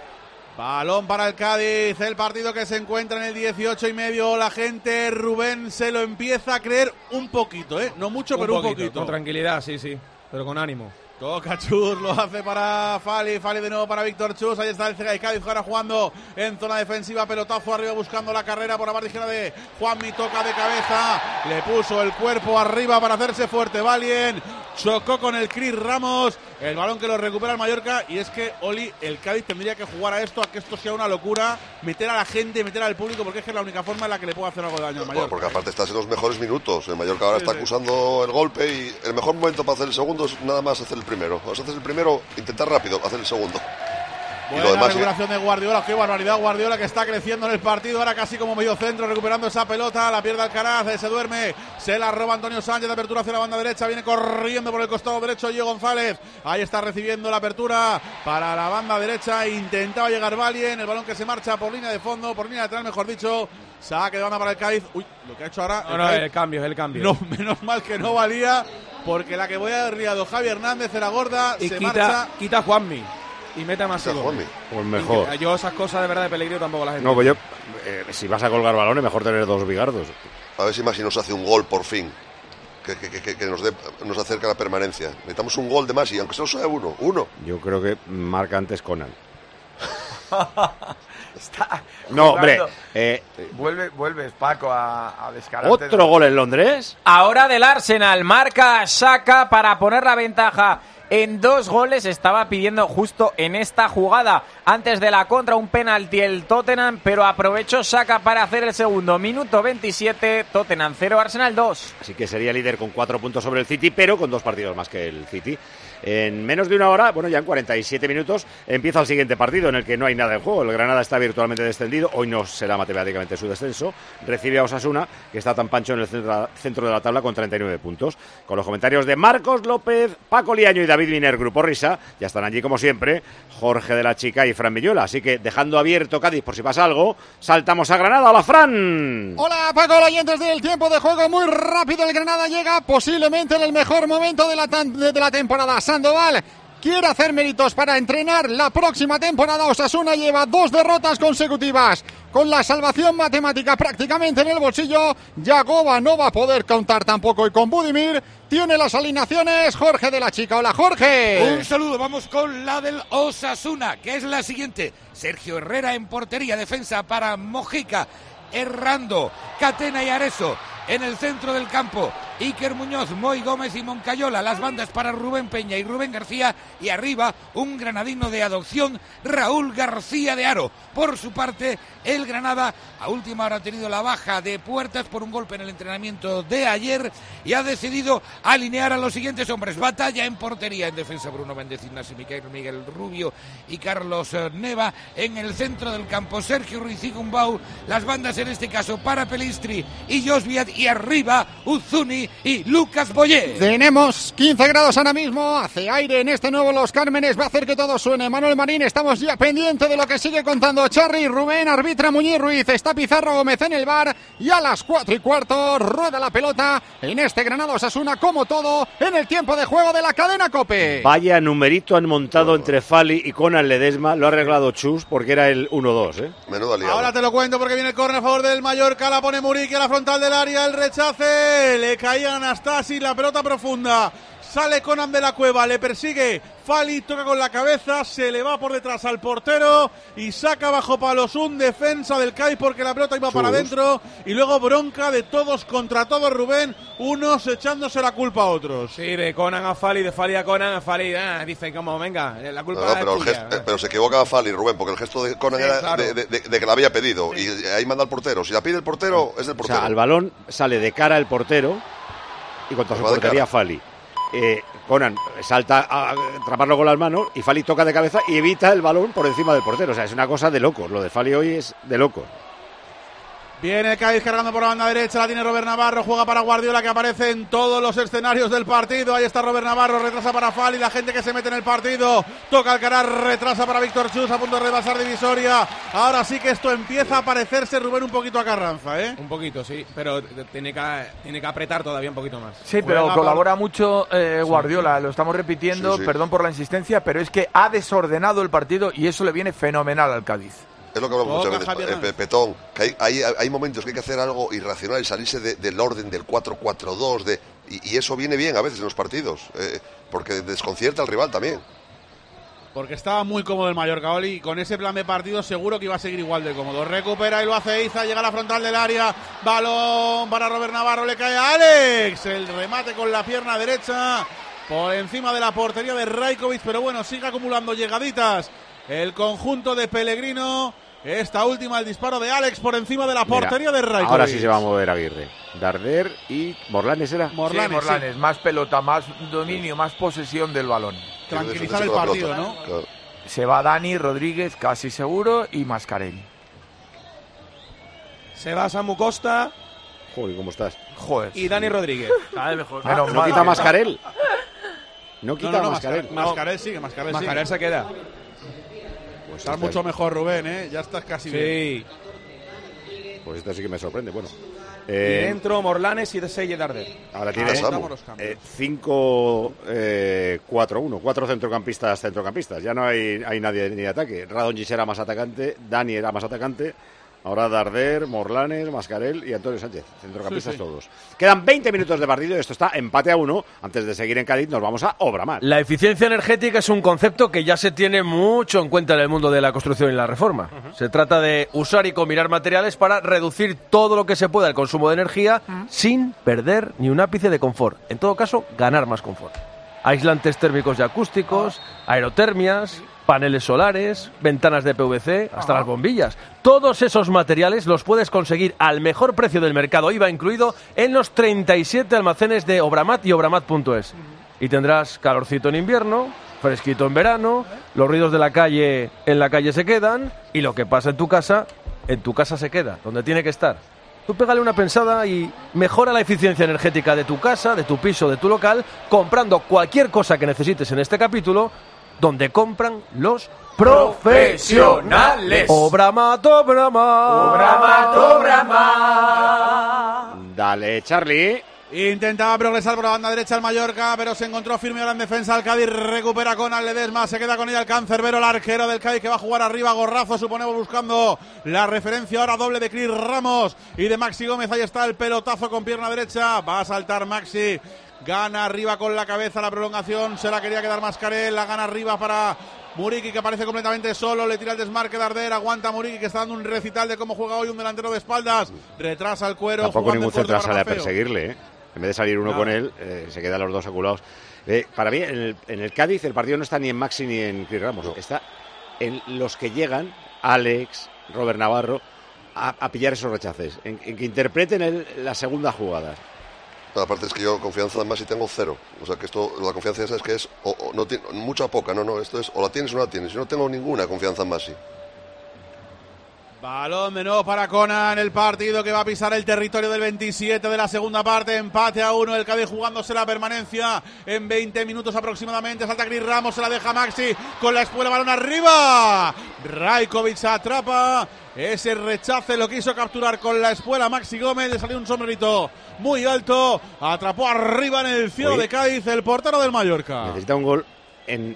Balón para el Cádiz, el partido que se encuentra en el 18,5. La gente, Rubén, se lo empieza a creer un poquito, no mucho, pero un poquito. Con tranquilidad, sí, pero con ánimo. Toca Chus, lo hace para Fali de nuevo para Víctor Chus. Ahí está el Cádiz ahora jugando en zona defensiva, pelotazo arriba buscando la carrera por la parte izquierda de Juanmi, toca de cabeza, le puso el cuerpo arriba para hacerse fuerte Valien, chocó con el Chris Ramos, el balón que lo recupera el Mallorca. Y es que, Oli, el Cádiz tendría que jugar a esto, a que esto sea una locura, meter a la gente, meter al público, porque es que es la única forma en la que le puede hacer algo de daño al Mallorca. Porque aparte estás en los mejores minutos, el Mallorca ahora está acusando el golpe y el mejor momento para hacer el segundo es nada más hacer el primero. O sea, haces el primero, intentar rápido, hacer el segundo. Buena recuperación de Guardiola, qué barbaridad Guardiola, que está creciendo en el partido, ahora casi como medio centro, recuperando esa pelota, la pierde Alcaraz, se duerme, se la roba Antonio Sánchez, de apertura hacia la banda derecha, viene corriendo por el costado derecho Diego González, ahí está recibiendo la apertura para la banda derecha, intentaba llegar Valien, el balón que se marcha por línea de fondo, por línea lateral mejor dicho, saque de banda para el Cádiz. Uy, lo que ha hecho ahora el cambio. No, menos mal que no valía, porque la que voy a haber liado Javi Hernández era gorda, y se quita a Juanmi y mete a Masego. Pues mejor. Yo esas cosas de verdad de peligro tampoco las entiendo. No, pues yo, si vas a colgar balones, mejor tener 2 bigardos. A ver si Masi nos hace un gol por fin, que nos acerca a la permanencia. Necesitamos un gol de Masi, aunque solo sea uno. Yo creo que marca antes Conan. Está no, hombre. Vuelves, Paco, a descararte. ¿Otro gol en Londres? Ahora del Arsenal, marca Xhaka para poner la ventaja en 2 goles. Estaba pidiendo justo en esta jugada, antes de la contra, un penalti el Tottenham, pero aprovechó Xhaka para hacer el segundo. Minuto 27, Tottenham 0, Arsenal 2. Así que sería líder con 4 puntos sobre el City, pero con 2 partidos más que el City. En menos de una hora, bueno, ya en 47 minutos, empieza el siguiente partido en el que no hay nada en juego. El Granada está virtualmente descendido, hoy no será matemáticamente su descenso. Recibe a Osasuna, que está tan pancho en el centro de la tabla con 39 puntos. Con los comentarios de Marcos López, Paco Liaño y David Miner, Grupo Risa, ya están allí como siempre Jorge de la Chica y Fran Villuela. Así que, dejando abierto Cádiz por si pasa algo, saltamos a Granada. ¡Hola, Fran! Hola, Paco, oyentes del tiempo de juego. Muy rápido el Granada llega, posiblemente en el mejor momento de la temporada. Sandoval quiere hacer méritos para entrenar la próxima temporada. Osasuna lleva 2 derrotas consecutivas. Con la salvación matemática prácticamente en el bolsillo, Yagoba no va a poder contar tampoco, y con Budimir tiene las alineaciones Jorge de la Chica. Hola, Jorge. Un saludo, vamos con la del Osasuna, que es la siguiente. Sergio Herrera en portería, defensa para Mojica, Errando, Catena y Areso. En el centro del campo, Iker Muñoz, Moy Gómez y Moncayola. Las bandas para Rubén Peña y Rubén García. Y arriba, un granadino de adopción, Raúl García de Haro. Por su parte, el Granada a última hora ha tenido la baja de Puertas por un golpe en el entrenamiento de ayer y ha decidido alinear a los siguientes hombres. Batalla en portería, en defensa Bruno Méndez, Ignacio Miguel Rubio y Carlos Neva. En el centro del campo, Sergio Ruiz y Gumbau. Las bandas en este caso para Pelistri y Josviat. Y arriba, Uzuni Fali y Lucas Boyé. Tenemos 15 grados ahora mismo, hace aire en este nuevo Los Cármenes, va a hacer que todo suene. Manuel Marín, estamos ya pendientes de lo que sigue contando Charly Rubén, arbitra Muñiz Ruiz, está Pizarro Gómez en el bar y a las 4:15 rueda la pelota en este Granada Osasuna, como todo en el tiempo de juego de la cadena COPE. Vaya numerito han montado entre Fali y Conan Ledesma, lo ha arreglado Chus porque era el 1-2, ¿eh? Menuda liada. Ahora te lo cuento porque viene el córner a favor del Mallorca, la pone Muriqui a la frontal del área, el rechace, le caía Anastasi, la pelota profunda. Sale Conan de la cueva, le persigue Fali, toca con la cabeza, se le va por detrás al portero y saca bajo palos un defensa del Cádiz porque la pelota iba para adentro y luego bronca de todos contra todos, Rubén, unos echándose la culpa a otros. Sí, de Conan a Fali, de Fali a Conan, a Fali, dice como, venga, la culpa pero, es tuya. Pero se equivocaba Fali, Rubén, porque el gesto de Conan era claro, de que la había pedido y ahí manda el portero. Si la pide el portero, es del portero. O sea, el balón sale de cara al portero y contra su portería Fali. Conan salta a atraparlo con las manos y Fali toca de cabeza y evita el balón por encima del portero. O sea, es una cosa de locos. Lo de Fali hoy es de locos. Viene el Cádiz cargando por la banda derecha, la tiene Robert Navarro, juega para Guardiola, que aparece en todos los escenarios del partido. Ahí está Robert Navarro, retrasa para Fali, la gente que se mete en el partido, toca Alcaraz, retrasa para Víctor Chus, a punto de rebasar divisoria. Ahora sí que esto empieza a parecerse, Rubén, un poquito a Carranza, ¿eh? Un poquito, sí, pero tiene que apretar todavía un poquito más. Sí, pero colabora mucho Guardiola, lo estamos repitiendo, perdón por la insistencia, pero es que ha desordenado el partido y eso le viene fenomenal al Cádiz. Es lo que hablamos muchas veces, Petón, que hay momentos que hay que hacer algo irracional y salirse del orden del 4-4-2, y eso viene bien a veces en los partidos, porque desconcierta al rival también. Porque estaba muy cómodo el Mallorca, Oli, y con ese plan de partido seguro que iba a seguir igual de cómodo. Recupera y lo hace Iza, llega a la frontal del área, balón para Robert Navarro, le cae a Alex, el remate con la pierna derecha, por encima de la portería de Rajkovic, pero bueno, sigue acumulando llegaditas el conjunto de Pellegrino. Esta última, el disparo de Alex por encima de la portería de Rajkovic. Ahora sí se va a mover Aguirre. Darder y Morlanes era. Morlanes, sí. Más pelota, más dominio, más posesión del balón. Tranquilizar el partido, ¿no? Claro. Se va Dani Rodríguez, casi seguro, y Mascarell. Se va Samu Costa. Joder, ¿cómo estás? Joder. Y Dani Rodríguez. Cada vez mejor. ¿No quita Mascarell? No quita Mascarell. Mascarell sigue, Mascarell sigue. Mascarell se queda. Pues estás mucho mejor, Rubén, ¿eh? Ya estás casi bien. Pues esto sí que me sorprende. Bueno. Y dentro Morlanes y de Selle Darder. Ahora tiene 5-4-1, 4 centrocampistas. Ya no hay nadie ni de ataque. Radonjic era más atacante, Dani era más atacante. Ahora Darder, Morlanes, Mascarell y Antonio Sánchez, centrocampistas todos. Quedan 20 minutos de partido y esto está empate a 1. Antes de seguir en Cádiz nos vamos a Obramar. La eficiencia energética es un concepto que ya se tiene mucho en cuenta en el mundo de la construcción y la reforma. Se trata de usar y combinar materiales para reducir todo lo que se pueda el consumo de energía sin perder ni un ápice de confort. En todo caso, ganar más confort. Aislantes térmicos y acústicos, aerotermias, paneles solares, ventanas de PVC, hasta las bombillas. Todos esos materiales los puedes conseguir al mejor precio del mercado, IVA incluido, en los 37 almacenes de Obramat y obramat.es. Y tendrás calorcito en invierno, fresquito en verano, los ruidos de la calle en la calle se quedan y lo que pasa en tu casa se queda, donde tiene que estar. Tú pégale una pensada y mejora la eficiencia energética de tu casa, de tu piso, de tu local, comprando cualquier cosa que necesites en este capítulo, donde compran los profesionales. Obramat. Dale, Charly. Intentaba progresar por la banda derecha el Mallorca, pero se encontró firme ahora en defensa. El Cádiz recupera con Ledesma, se queda con ella el Cancerbero, el arquero del Cádiz, que va a jugar arriba. Gorrazo, suponemos, buscando la referencia ahora doble de Cris Ramos y de Maxi Gómez. Ahí está el pelotazo con pierna derecha, va a saltar Maxi, gana arriba con la cabeza la prolongación, se la quería quedar Mascarell, la gana arriba para Muriqui, que aparece completamente solo, le tira el desmarque Darder, aguanta Muriqui, que está dando un recital de cómo juega hoy un delantero de espaldas, retrasa el cuero. Tampoco ningún central sale a perseguirle, ¿eh? En vez de salir uno con él, se quedan los dos aculados. Para mí, en el Cádiz, el partido no está ni en Maxi ni en Cris Ramos. Está en los que llegan, Alex, Robert Navarro, a pillar esos rechaces. En que interpreten la segunda jugada. Pero aparte es que yo confianza en Maxi tengo 0. O sea que esto, la confianza esa es que es o no tiene, mucha o poca. No, esto es o la tienes o no la tienes. Yo no tengo ninguna confianza en Maxi. Balón de nuevo para Conan, el partido que va a pisar el territorio del 27 de la segunda parte, empate a 1, el Cádiz jugándose la permanencia en 20 minutos aproximadamente, salta Chris Ramos, se la deja Maxi, con la espuela, balón arriba, Rajkovic atrapa, ese rechace lo quiso capturar con la espuela Maxi Gómez, le salió un sombrerito muy alto, atrapó arriba en el cielo de Cádiz el portero del Mallorca. Necesita un gol en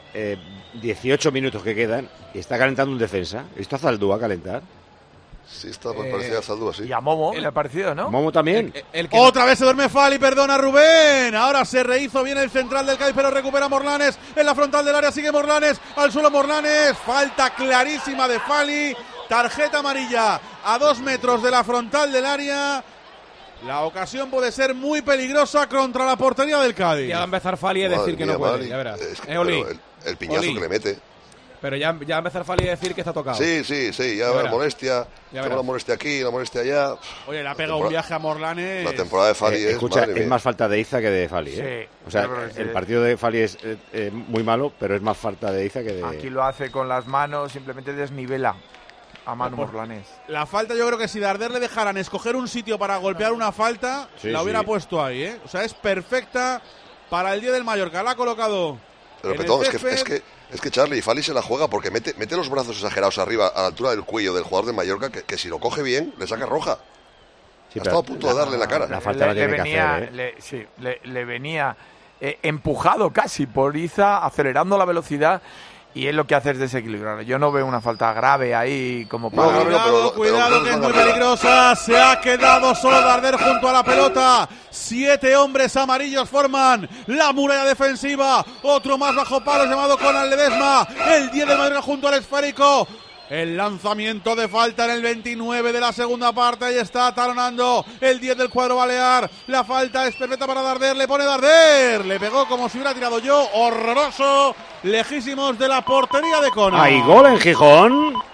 18 minutos que quedan y está calentando un defensa. ¿Esto a Zaldúa a calentar? Sí, está parecida a Zaldúa, sí. Y a Momo le ha parecido, ¿no? Momo también. Otra vez se duerme Fali, perdona Rubén. Ahora se rehizo bien el central del Cádiz, pero recupera Morlanes en la frontal del área. Sigue Morlanes, al suelo Morlanes. Falta clarísima de Fali. Tarjeta amarilla a 2 metros de la frontal del área. La ocasión puede ser muy peligrosa contra la portería del Cádiz. Ya va a empezar Fali a decir que no puede, ya verás. El piñazo que le mete. Pero ya va a empezar Fali a decir que está tocado. Sí, ya va la molestia. Tengo la molestia aquí, la molestia allá. Oye, le ha pegado un viaje a Morlanes. La temporada de Fali es más falta de Iza que de Fali. Sí, o sea, el partido de Fali es muy malo, pero es más falta de Iza que de... Aquí lo hace con las manos, simplemente desnivela a Manu Morlanes. La falta, yo creo que si Darder le dejaran escoger un sitio para golpear una falta, la hubiera puesto ahí, ¿eh? O sea, es perfecta para el día del Mallorca. La ha colocado. Pero perdón, es que Charlie, Fali se la juega porque mete los brazos exagerados arriba a la altura del cuello del jugador de Mallorca, que si lo coge bien, le saca roja. Ha estado a punto de darle la cara. La falta la tiene que hacer, le venía empujado casi por Iza, acelerando la velocidad. Y él lo que hace es desequilibrar. Yo no veo una falta grave ahí como para... Cuidado que es muy peligrosa. Se ha quedado solo Darder junto a la pelota. 7 hombres amarillos forman la muralla defensiva. Otro más bajo palo llamado Conan Ledesma. El 10 de Madrid junto al esférico. El lanzamiento de falta en el 29 de la segunda parte. Ahí está talonando el 10 del cuadro balear. La falta es perfecta para Darder. Le pone Darder. Le pegó como si hubiera tirado yo. Horroroso. Lejísimos de la portería de Conan. ¿Hay gol en Gijón? ¡Gol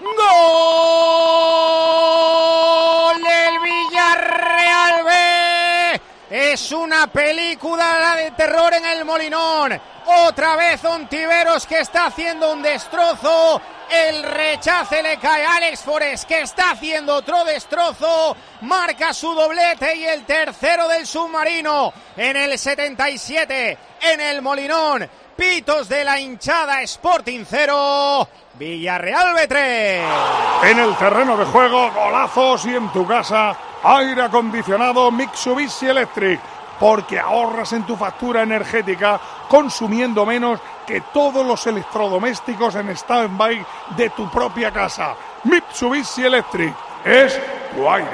del Villarreal B! Es una película de terror en el Molinón. Otra vez Ontiveros que está haciendo un destrozo. El rechace le cae a Alex Forest que está haciendo otro destrozo. Marca su doblete y el tercero del submarino. En el 77, en el Molinón. Pitos de la hinchada, Sporting 0, Villarreal B3. En el terreno de juego, golazos y en tu casa, aire acondicionado Mitsubishi Electric. Porque ahorras en tu factura energética consumiendo menos que todos los electrodomésticos en stand-by de tu propia casa. Mitsubishi Electric es tu aire.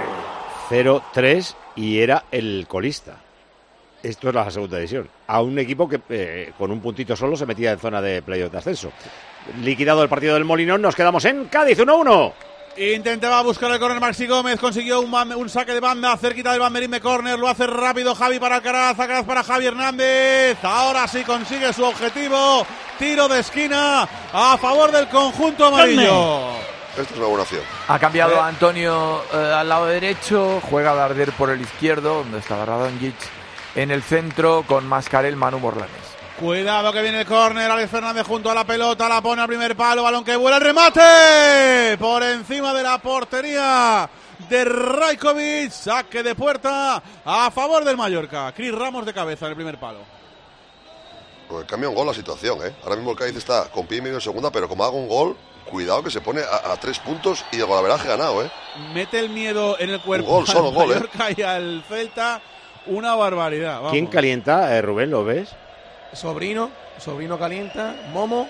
0-3 y era el colista. Esto es la segunda división. A un equipo que con un puntito solo se metía en zona de playoff de ascenso. Liquidado el partido del Molinón, nos quedamos en Cádiz 1-1. Intentaba buscar el córner Maxi Gómez, consiguió un saque de banda cerquita del banderín de córner, lo hace rápido Javi para Alcaraz, Alcaraz para Javi Hernández, ahora sí consigue su objetivo, tiro de esquina a favor del conjunto amarillo. Esto es una buena opción. Ha cambiado a Antonio al lado derecho, juega Darder por el izquierdo, donde estaba Radonjic, en el centro con Mascarell, Manu Morlanes. Cuidado que viene el córner, Alex Fernández junto a la pelota, la pone al primer palo, balón que vuela, el remate por encima de la portería de Rajkovic, saque de puerta a favor del Mallorca. Chris Ramos de cabeza en el primer palo. Pues cambia un gol la situación, ¿eh? Ahora mismo el Cádiz está con pie y medio en segunda, pero como haga un gol, cuidado que se pone a 3 puntos y el golaveraje ganado, ¿eh? Mete el miedo en el cuerpo un gol, solo al gol, Mallorca y al Celta, una barbaridad. Vamos. ¿Quién calienta, Rubén, lo ves? Sobrino calienta, Momo.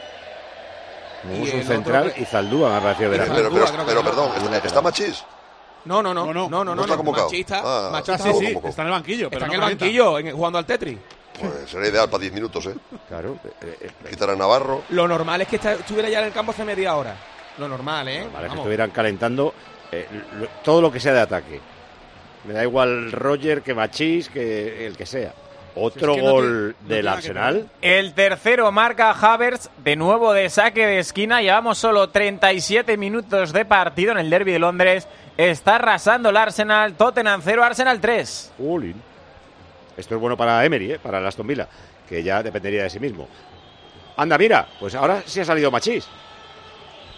Y un central y Zaldúa me ha parecido ver. Pero perdón, ¿está Machís? No está convocado. Machista sí, está en el banquillo. Está en el banquillo jugando al Tetris. Pues sería ideal para 10 minutos, ¿eh? Claro. Quitar a Navarro. Lo normal es que estuviera ya en el campo hace media hora. Lo normal, ¿eh? Normal es que estuvieran calentando todo lo que sea de ataque. Me da igual Roger que Machís, que el que sea. Otro gol del Arsenal. El tercero marca Havertz, de nuevo de saque de esquina. Llevamos solo 37 minutos de partido en el derbi de Londres. Está arrasando el Arsenal. Tottenham 0, Arsenal 3. Esto es bueno para Emery, para el Aston Villa, que ya dependería de sí mismo. Anda, mira, pues ahora sí ha salido Machís.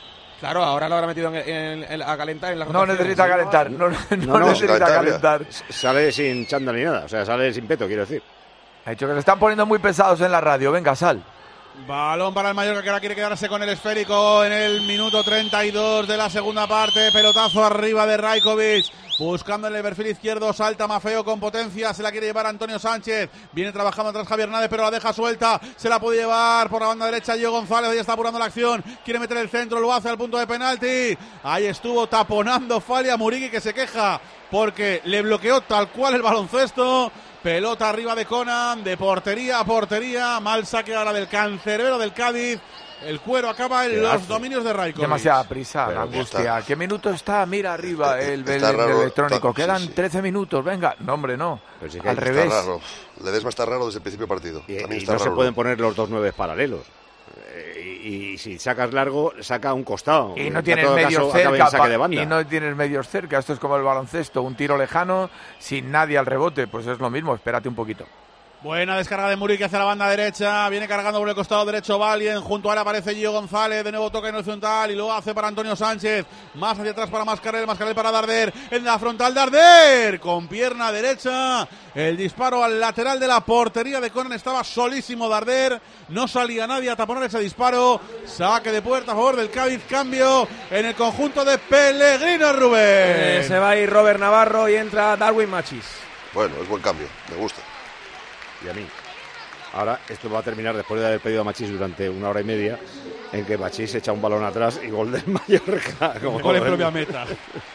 Claro, ahora lo habrá metido a calentar en la No rotación. necesita calentar, no necesita calentar. Sale sin chándal ni nada, o sea, sale sin peto, quiero decir. Ha dicho que se están poniendo muy pesados en la radio, venga, sal. Balón para el Mallorca, que ahora quiere quedarse con el esférico en el minuto 32 de la segunda parte. Pelotazo arriba de Rajkovic, buscando en el perfil izquierdo, salta Mafeo con potencia, se la quiere llevar Antonio Sánchez, viene trabajando atrás Javier Hernández, pero la deja suelta, se la puede llevar por la banda derecha Gio González, ahí está apurando la acción, quiere meter el centro, lo hace al punto de penalti, ahí estuvo taponando Fali a Muriqui, que se queja porque le bloqueó tal cual el baloncesto. Pelota arriba de Conan, de portería a portería, mal saque ahora del cancerbero del Cádiz. El cuero acaba en los dominios de Rajkovic. Demasiada prisa, la angustia. ¿Qué minuto está? Mira arriba el electrónico. Quedan 13 minutos, venga. No, hombre, no. Sí, al revés. Raro. Ledesma está raro desde el principio del partido. Y no se pueden poner los dos 9 paralelos. Y si sacas largo, saca un costado. Y no tienes medios cerca. Y no tienes medios cerca. Esto es como el baloncesto, un tiro lejano sin nadie al rebote. Pues es lo mismo, espérate un poquito. Buena descarga de Muriqui hacia la banda derecha. Viene cargando por el costado derecho Valien. Junto a él aparece Gio González. De nuevo toca en horizontal y lo hace para Antonio Sánchez. Más hacia atrás para Mascarell. Mascarell para Darder. En la frontal Darder. Con pierna derecha. El disparo al lateral de la portería de Conan. Estaba solísimo Darder. No salía nadie a taponar ese disparo. Saque de puerta a favor del Cádiz. Cambio en el conjunto de Pellegrino, Rubén. Se va a ir Robert Navarro y entra Darwin Machís. Bueno, es buen cambio. Me gusta. Y a mí. Ahora esto va a terminar después de haber pedido a Machís durante 1 hora y media, en que Machís echa un balón atrás y gol del Mallorca. Gol en propia meta.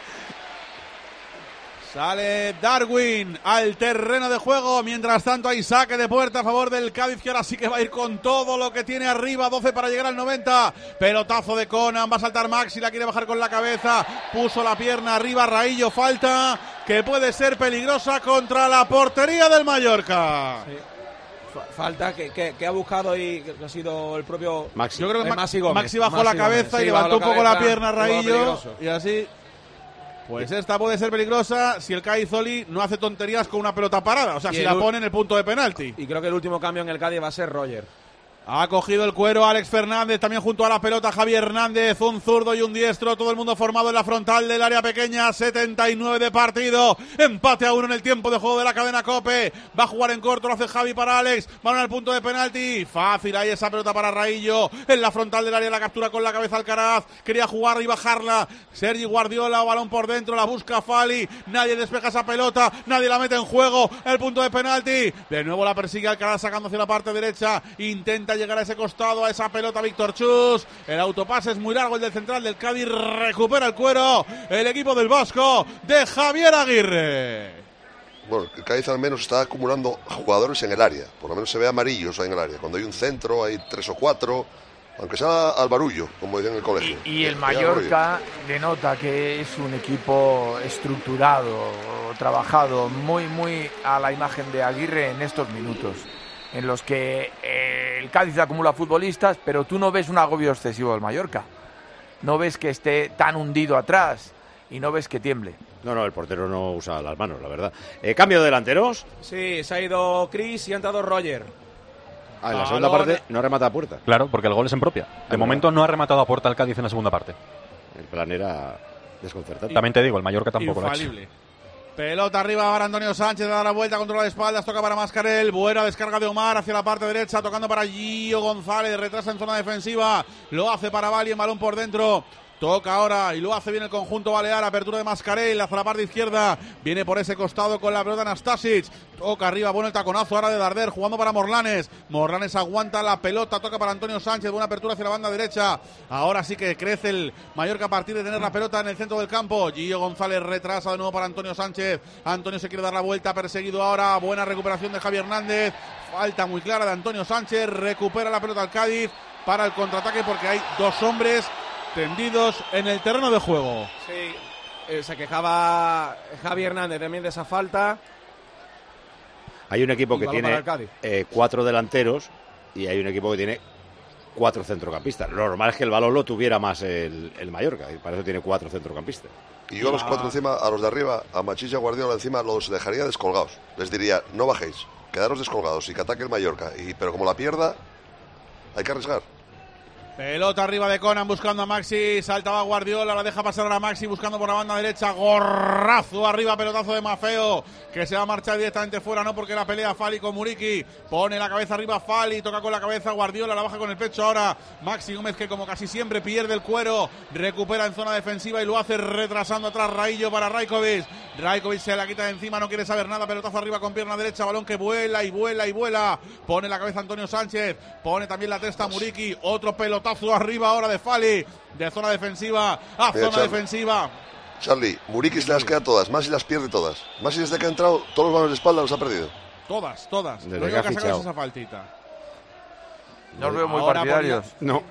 Sale Darwin al terreno de juego. Mientras tanto hay saque de puerta a favor del Cádiz, que ahora sí que va a ir con todo lo que tiene arriba. 12 para llegar al 90. Pelotazo de Conan. Va a saltar Maxi. La quiere bajar con la cabeza. Puso la pierna arriba. Raillo. Falta que puede ser peligrosa contra la portería del Mallorca. Sí. Falta que ha buscado y que ha sido el propio Maxi. Yo creo que Maxi bajó la cabeza y levantó un poco la pierna a Raillo. Y así... Pues esta puede ser peligrosa si el Cádiz-Oli no hace tonterías con una pelota parada. O sea, si la pone en el punto de penalti. Y creo que el último cambio en el Cádiz va a ser Roger. Ha cogido el cuero Alex Fernández, también junto a la pelota Javier Hernández, un zurdo y un diestro, todo el mundo formado en la frontal del área pequeña. 79 de partido, empate a 1 en el tiempo de juego de la cadena COPE. Va a jugar en corto, lo hace Javi para Alex, van al punto de penalti, fácil ahí esa pelota para Raillo, en la frontal del área, la captura con la cabeza Alcaraz, quería jugar y bajarla Sergi Guardiola, balón por dentro, la busca Fali, nadie despeja esa pelota, nadie la mete en juego, el punto de penalti, de nuevo la persigue Alcaraz sacando hacia la parte derecha, intenta llegar a ese costado, a esa pelota Víctor Chus, el autopase es muy largo, el del central del Cádiz, recupera el cuero el equipo del Vasco de Javier Aguirre. Bueno, el Cádiz al menos está acumulando jugadores en el área, por lo menos se ve amarillos en el área, cuando hay un centro hay 3 o 4, aunque sea al barullo, como decían en el colegio. Y el Mallorca denota que es un equipo estructurado, trabajado, muy a la imagen de Aguirre en estos minutos, en los que el Cádiz acumula futbolistas, pero tú no ves un agobio excesivo del Mallorca. No ves que esté tan hundido atrás y no ves que tiemble. No, el portero no usa las manos, la verdad. ¿Cambio de delanteros? Sí, se ha ido Chris y ha entrado Roger. En la segunda parte no remata a puerta. Claro, porque el gol es en propia. De momento no ha rematado a puerta el Cádiz en la segunda parte. El plan era desconcertante. También te digo, el Mallorca tampoco infalible. lo ha hecho. Pelota arriba para Antonio Sánchez, da la vuelta, controla de espaldas, toca para Mascarell, buena descarga de Omar hacia la parte derecha, tocando para Gio González, retrasa en zona defensiva, lo hace para Valien, balón por dentro. Toca ahora y lo hace bien el conjunto balear. Apertura de Mascarell hacia la parte izquierda. Viene por ese costado con la pelota Nastasic. Toca arriba, bueno el taconazo ahora de Darder. Jugando para Morlanes. Morlanes aguanta la pelota. Toca para Antonio Sánchez. Buena apertura hacia la banda derecha. Ahora sí que crece el Mallorca a partir de tener la pelota en el centro del campo. Gio González retrasa de nuevo para Antonio Sánchez. Antonio se quiere dar la vuelta. Perseguido ahora. Buena recuperación de Javier Hernández. Falta muy clara de Antonio Sánchez. Recupera la pelota al Cádiz para el contraataque porque hay 2 hombres tendidos en el terreno de juego. Sí, se quejaba Javi Hernández también de esa falta. Hay un equipo que tiene 4 delanteros y hay un equipo que tiene 4 centrocampistas. Lo normal es que el balón lo tuviera más el Mallorca y para eso tiene 4 centrocampistas. Y yo a los 4 encima, a los de arriba, a Machís y a Guardiola encima, los dejaría descolgados. Les diría, no bajéis, quedaros descolgados y que ataque el Mallorca. Pero como la pierda, hay que arriesgar. Pelota arriba de Conan buscando a Maxi, saltaba Guardiola, la deja pasar a Maxi buscando por la banda derecha, gorrazo arriba, pelotazo de Maffeo, que se va a marchar directamente fuera, no porque la pelea Fali con Muriqui, pone la cabeza arriba Fali, toca con la cabeza Guardiola, la baja con el pecho ahora Maxi Gómez, que como casi siempre pierde el cuero, recupera en zona defensiva y lo hace retrasando atrás Raillo para Rajkovic. Rajkovic se la quita de encima, no quiere saber nada, pelotazo arriba con pierna derecha, balón que vuela y vuela y vuela, pone la cabeza Antonio Sánchez, pone también la testa Muriqui, otro pelotazo arriba ahora de Fali, de zona defensiva a zona defensiva. Charlie, Muriqui se las queda todas, Maxi las pierde todas. Maxi desde que ha entrado, todos los balones de espalda los ha perdido. Todas. Desde Lo único que ha sacado es esa faltita. No os veo muy partidarios. No.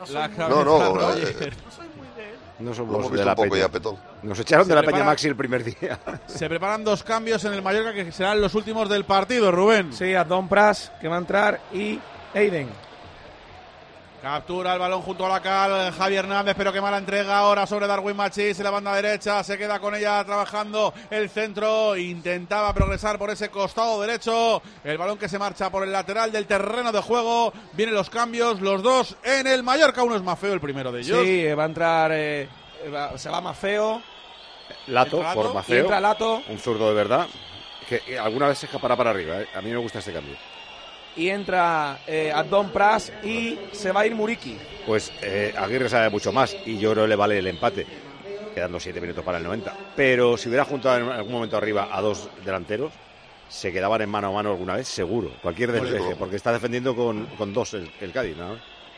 No somos de la peña. Nos echaron de la peña Maxi el primer día. Se preparan 2 cambios en el Mallorca que serán los últimos del partido, Rubén. Sí, Adón Pras, que va a entrar, y Eiden. Captura el balón junto a la cal Javi Hernández, pero qué mala entrega ahora sobre Darwin Machís en la banda derecha, se queda con ella trabajando el centro, intentaba progresar por ese costado derecho, el balón que se marcha por el lateral del terreno de juego, vienen los cambios, los dos en el Mallorca, uno es Maffeo, el primero de ellos. Sí, va a entrar, se va Maffeo. Lato por Maffeo, y entra Lato. Un zurdo de verdad, que alguna vez se escapará para arriba, a mí me gusta este cambio. Y entra Adón Pras y se va a ir Muriqui. Pues Aguirre sabe mucho más y yo creo que le vale el empate, quedando 7 minutos para el 90. Pero si hubiera juntado en algún momento arriba a 2 delanteros, se quedaban en mano a mano alguna vez, seguro. Cualquier despeje, porque está defendiendo con 2 el Cádiz, ¿no?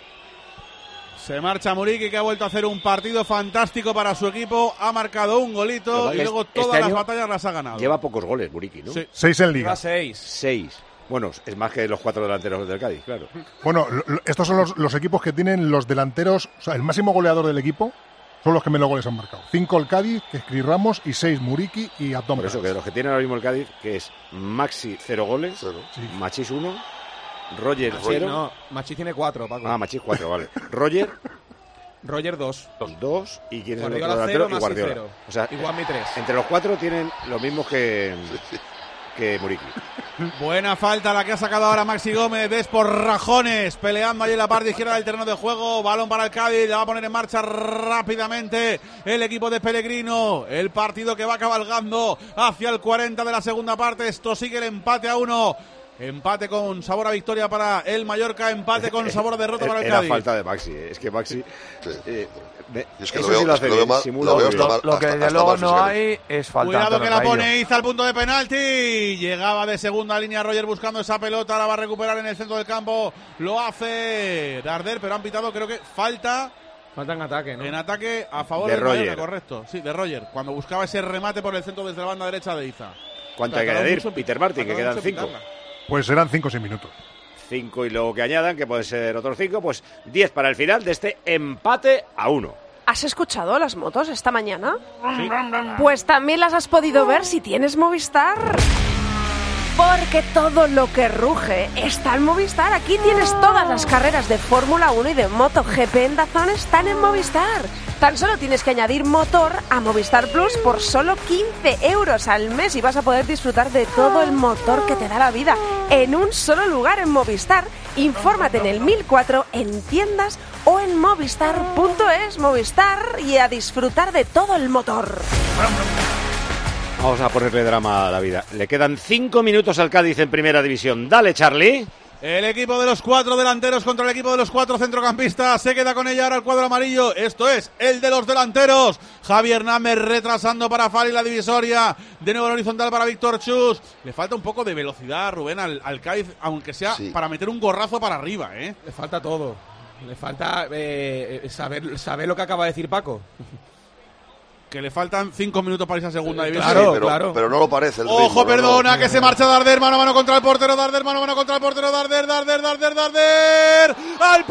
Se marcha Muriqui, que ha vuelto a hacer un partido fantástico para su equipo. Ha marcado un golito y luego todas las batallas las ha ganado. Lleva pocos goles Muriqui, ¿no? Sí. 6 en Liga. 6. Bueno, es más que los 4 delanteros del Cádiz, claro. Bueno, estos son los equipos que tienen los delanteros, o sea, el máximo goleador del equipo son los que menos goles han marcado. 5 el Cádiz, que es Cris Ramos, y 6 Muriqui y Abdón. Por eso, que de los que tiene ahora mismo el Cádiz, que es Maxi 0 goles, sí. Machís 1, Roger 0. No, Machís tiene 4, Paco. Ah, Machís 4, vale. Roger 2. 2, y quién es el Guardiola otro delantero, 0, y Guardiola. 0. O sea, y Guami 3. Entre los 4 tienen los mismos que Muriqui. Buena falta la que ha sacado ahora Maxi Gómez, ves por rajones, peleando ahí en la parte izquierda del terreno de juego, balón para el Cádiz, la va a poner en marcha rápidamente el equipo de Pellegrino, el partido que va cabalgando hacia el 40 de la segunda parte, esto sigue el empate a 1. Empate con sabor a victoria para el Mallorca, empate con sabor a derrota para el Cádiz. Era falta de Maxi, es que Maxi... es que lo veo lo que desde luego no hay es falta. Cuidado que la pone Iza al punto de penalti. Llegaba de segunda línea Roger buscando esa pelota, la va a recuperar en el centro del campo. Lo hace Darder, pero han pitado, creo que falta en ataque, ¿no? En ataque a favor de del Roger. Mallorca, correcto. Sí, de Roger, cuando buscaba ese remate por el centro desde la banda derecha de Iza. ¿Cuánto hay que añadir? Peter Martin, que quedan 5. Pues serán 5 o 6 minutos. 5 y luego que añadan, que pueden ser otros 5, pues 10 para el final de este empate a 1. ¿Has escuchado las motos esta mañana? Sí. Pues también las has podido ver si tienes Movistar. Porque todo lo que ruge está en Movistar. Aquí tienes todas las carreras de Fórmula 1 y de MotoGP en DAZN están en Movistar. Tan solo tienes que añadir motor a Movistar Plus por solo 15 euros al mes y vas a poder disfrutar de todo el motor que te da la vida en un solo lugar en Movistar. Infórmate en el 1004, en tiendas o en movistar.es. Movistar, y a disfrutar de todo el motor. Vamos a ponerle drama a la vida. Le quedan 5 minutos al Cádiz en Primera División. Dale, Charlie. El equipo de los 4 delanteros contra el equipo de los 4 centrocampistas. Se queda con ella ahora el cuadro amarillo. Esto es el de los delanteros. Javi Hernández retrasando para Fali la divisoria. De nuevo en horizontal para Víctor Chus. Le falta un poco de velocidad, Rubén, al Cádiz, aunque sea para meter un gorrazo para arriba, ¿eh? Le falta todo. Le falta saber lo que acaba de decir Paco. Que le faltan 5 minutos para irse a segunda división. Claro, pero no lo parece. Ojo, perdona, que se marcha Darder, mano a mano contra el portero, Darder, mano a mano contra el portero, Darder, ¡al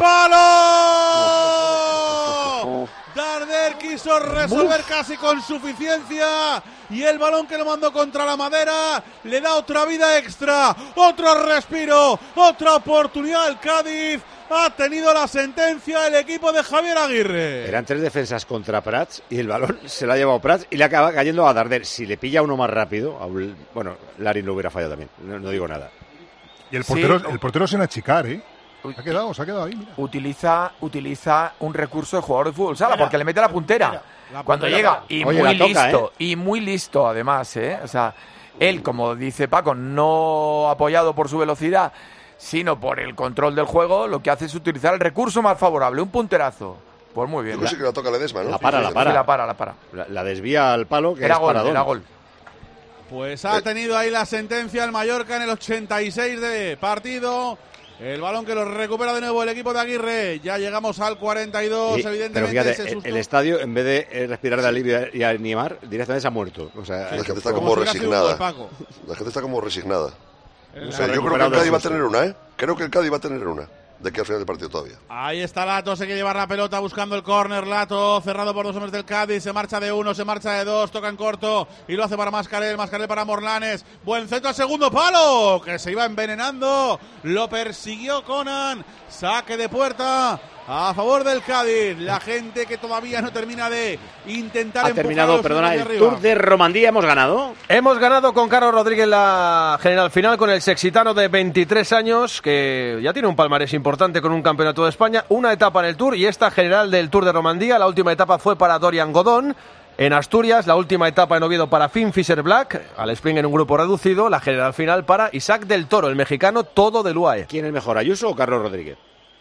palo! Darder quiso resolver casi con suficiencia y el balón que lo mandó contra la madera le da otra vida extra, otro respiro, otra oportunidad al Cádiz. Ha tenido la sentencia el equipo de Javier Aguirre. Eran 3 defensas contra Prats y el balón se lo ha llevado Prats y le acaba cayendo a Darder. Si le pilla uno más rápido, bueno, Larin lo hubiera fallado también, no digo nada. Y el portero sin achicar, ¿eh? Se ha quedado ahí, mira. Utiliza un recurso de jugador de fútbol sala, porque le mete la puntera. Cuando llega, y Oye, muy toca, listo, y muy listo además, O sea, él, como dice Paco, no apoyado por su velocidad, sino por el control del juego, lo que hace es utilizar el recurso más favorable, un punterazo. Pues muy bien. Yo creo que la toca Ledesma, ¿no? La para. La desvía al palo, que era es gol, paradón. era gol. Pues ha tenido ahí la sentencia el Mallorca en el 86 de partido. El balón que lo recupera de nuevo el equipo de Aguirre. Ya llegamos al 42, evidentemente. Pero fíjate, el estadio, en vez de respirar de alivio y animar, directamente se ha muerto. O sea, la gente está como resignada. La gente está como resignada. O sea, yo creo que el Cádiz va a tener una, ¿eh? Creo que el Cádiz va a tener una. De aquí al final del partido todavía. Ahí está Lato, se quiere llevar la pelota buscando el córner. Lato, cerrado por dos hombres del Cádiz. Se marcha de uno, se marcha de dos. Toca en corto y lo hace para Mascarell. Mascarell para Morlanes. Buen centro al segundo palo, que se iba envenenando. Lo persiguió Conan. Saque de puerta a favor del Cádiz. La gente que todavía no termina de intentar ha terminado, el Tour de Romandía. Hemos ganado con Carlos Rodríguez la general final, con el sexitano de 23 años, que ya tiene un palmarés importante con un campeonato de España, una etapa en el Tour y esta general del Tour de Romandía. La última etapa fue para Dorian Godón en Asturias, la última etapa en Oviedo para Finn Fisher Black, al sprint en un grupo reducido, la general final para Isaac del Toro, el mexicano, todo del UAE. ¿Quién es mejor, Ayuso o Carlos Rodríguez?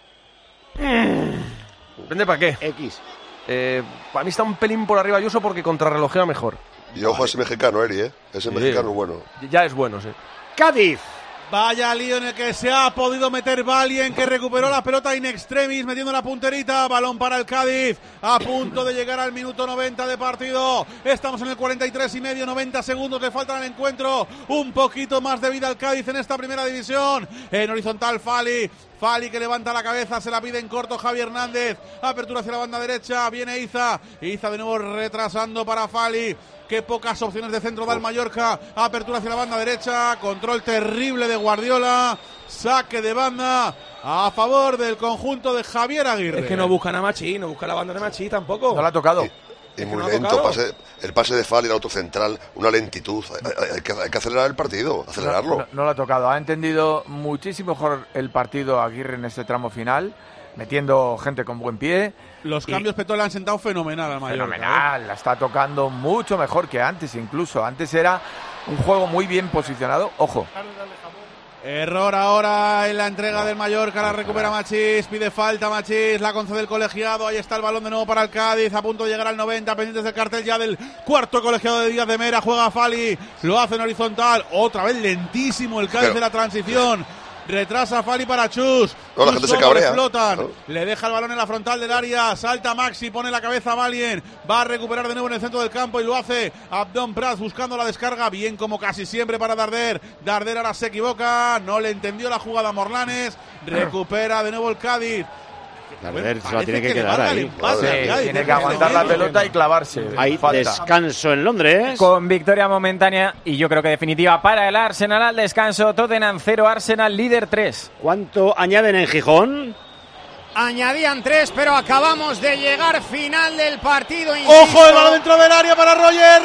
Depende para qué. X. Para mí está un pelín por arriba Ayuso porque contrarrelojea mejor. Y ojo a ese mexicano, Eri, ¿eh? Ese mexicano bueno. Ya es bueno, sí. Cádiz. Vaya lío en el que se ha podido meter Valien, que recuperó la pelota in extremis, metiendo la punterita. Balón para el Cádiz, a punto de llegar al minuto 90 de partido. Estamos en el 43 y medio, 90 segundos le faltan al encuentro. Un poquito más de vida al Cádiz en esta primera división. En horizontal, Fali que levanta la cabeza, se la pide en corto Javi Hernández. Apertura hacia la banda derecha, viene Iza de nuevo retrasando para Fali. Qué pocas opciones de centro da el Mallorca. Apertura hacia la banda derecha. Control terrible de Guardiola. Saque de banda a favor del conjunto de Javier Aguirre. Es que no buscan a Machí, no busca la banda de Machí tampoco. No la ha tocado. Y muy lento, el pase de Fali, el autocentral, una lentitud. Hay que acelerar el partido, acelerarlo. No lo ha tocado. Ha entendido muchísimo mejor el partido Aguirre en este tramo final, metiendo gente con buen pie. Los cambios Petó le han sentado fenomenal al Mallorca. Fenomenal, la está tocando mucho mejor que antes incluso. Antes era un juego muy bien posicionado. Ojo. Error ahora en la entrega del Mallorca, la recupera Machís, pide falta Machís, la concede el colegiado, ahí está el balón de nuevo para el Cádiz, a punto de llegar al 90, pendientes del cartel ya del cuarto colegiado de Díaz de Mera, juega Fali, lo hace en horizontal, otra vez lentísimo el Cádiz de la transición. Retrasa Fali para Chus. No, la gente se cabrea. Le deja el balón en la frontal del área. Salta Maxi, pone la cabeza Valien. Va a recuperar de nuevo en el centro del campo y lo hace Abdón Prats buscando la descarga. Bien como casi siempre para Darder. Darder ahora se equivoca. No le entendió la jugada Morlanes. Recupera de nuevo el Cádiz. Darder se la tiene que quedar ahí. Tiene que aguantar la pelota y clavarse. Hay descanso en Londres. Con victoria momentánea y yo creo que definitiva para el Arsenal al descanso. Tottenham 0, Arsenal líder 3. ¿Cuánto añaden en Gijón? Añadían 3, pero acabamos de llegar final del partido. ¡Ojo! El balón dentro del área para Roger.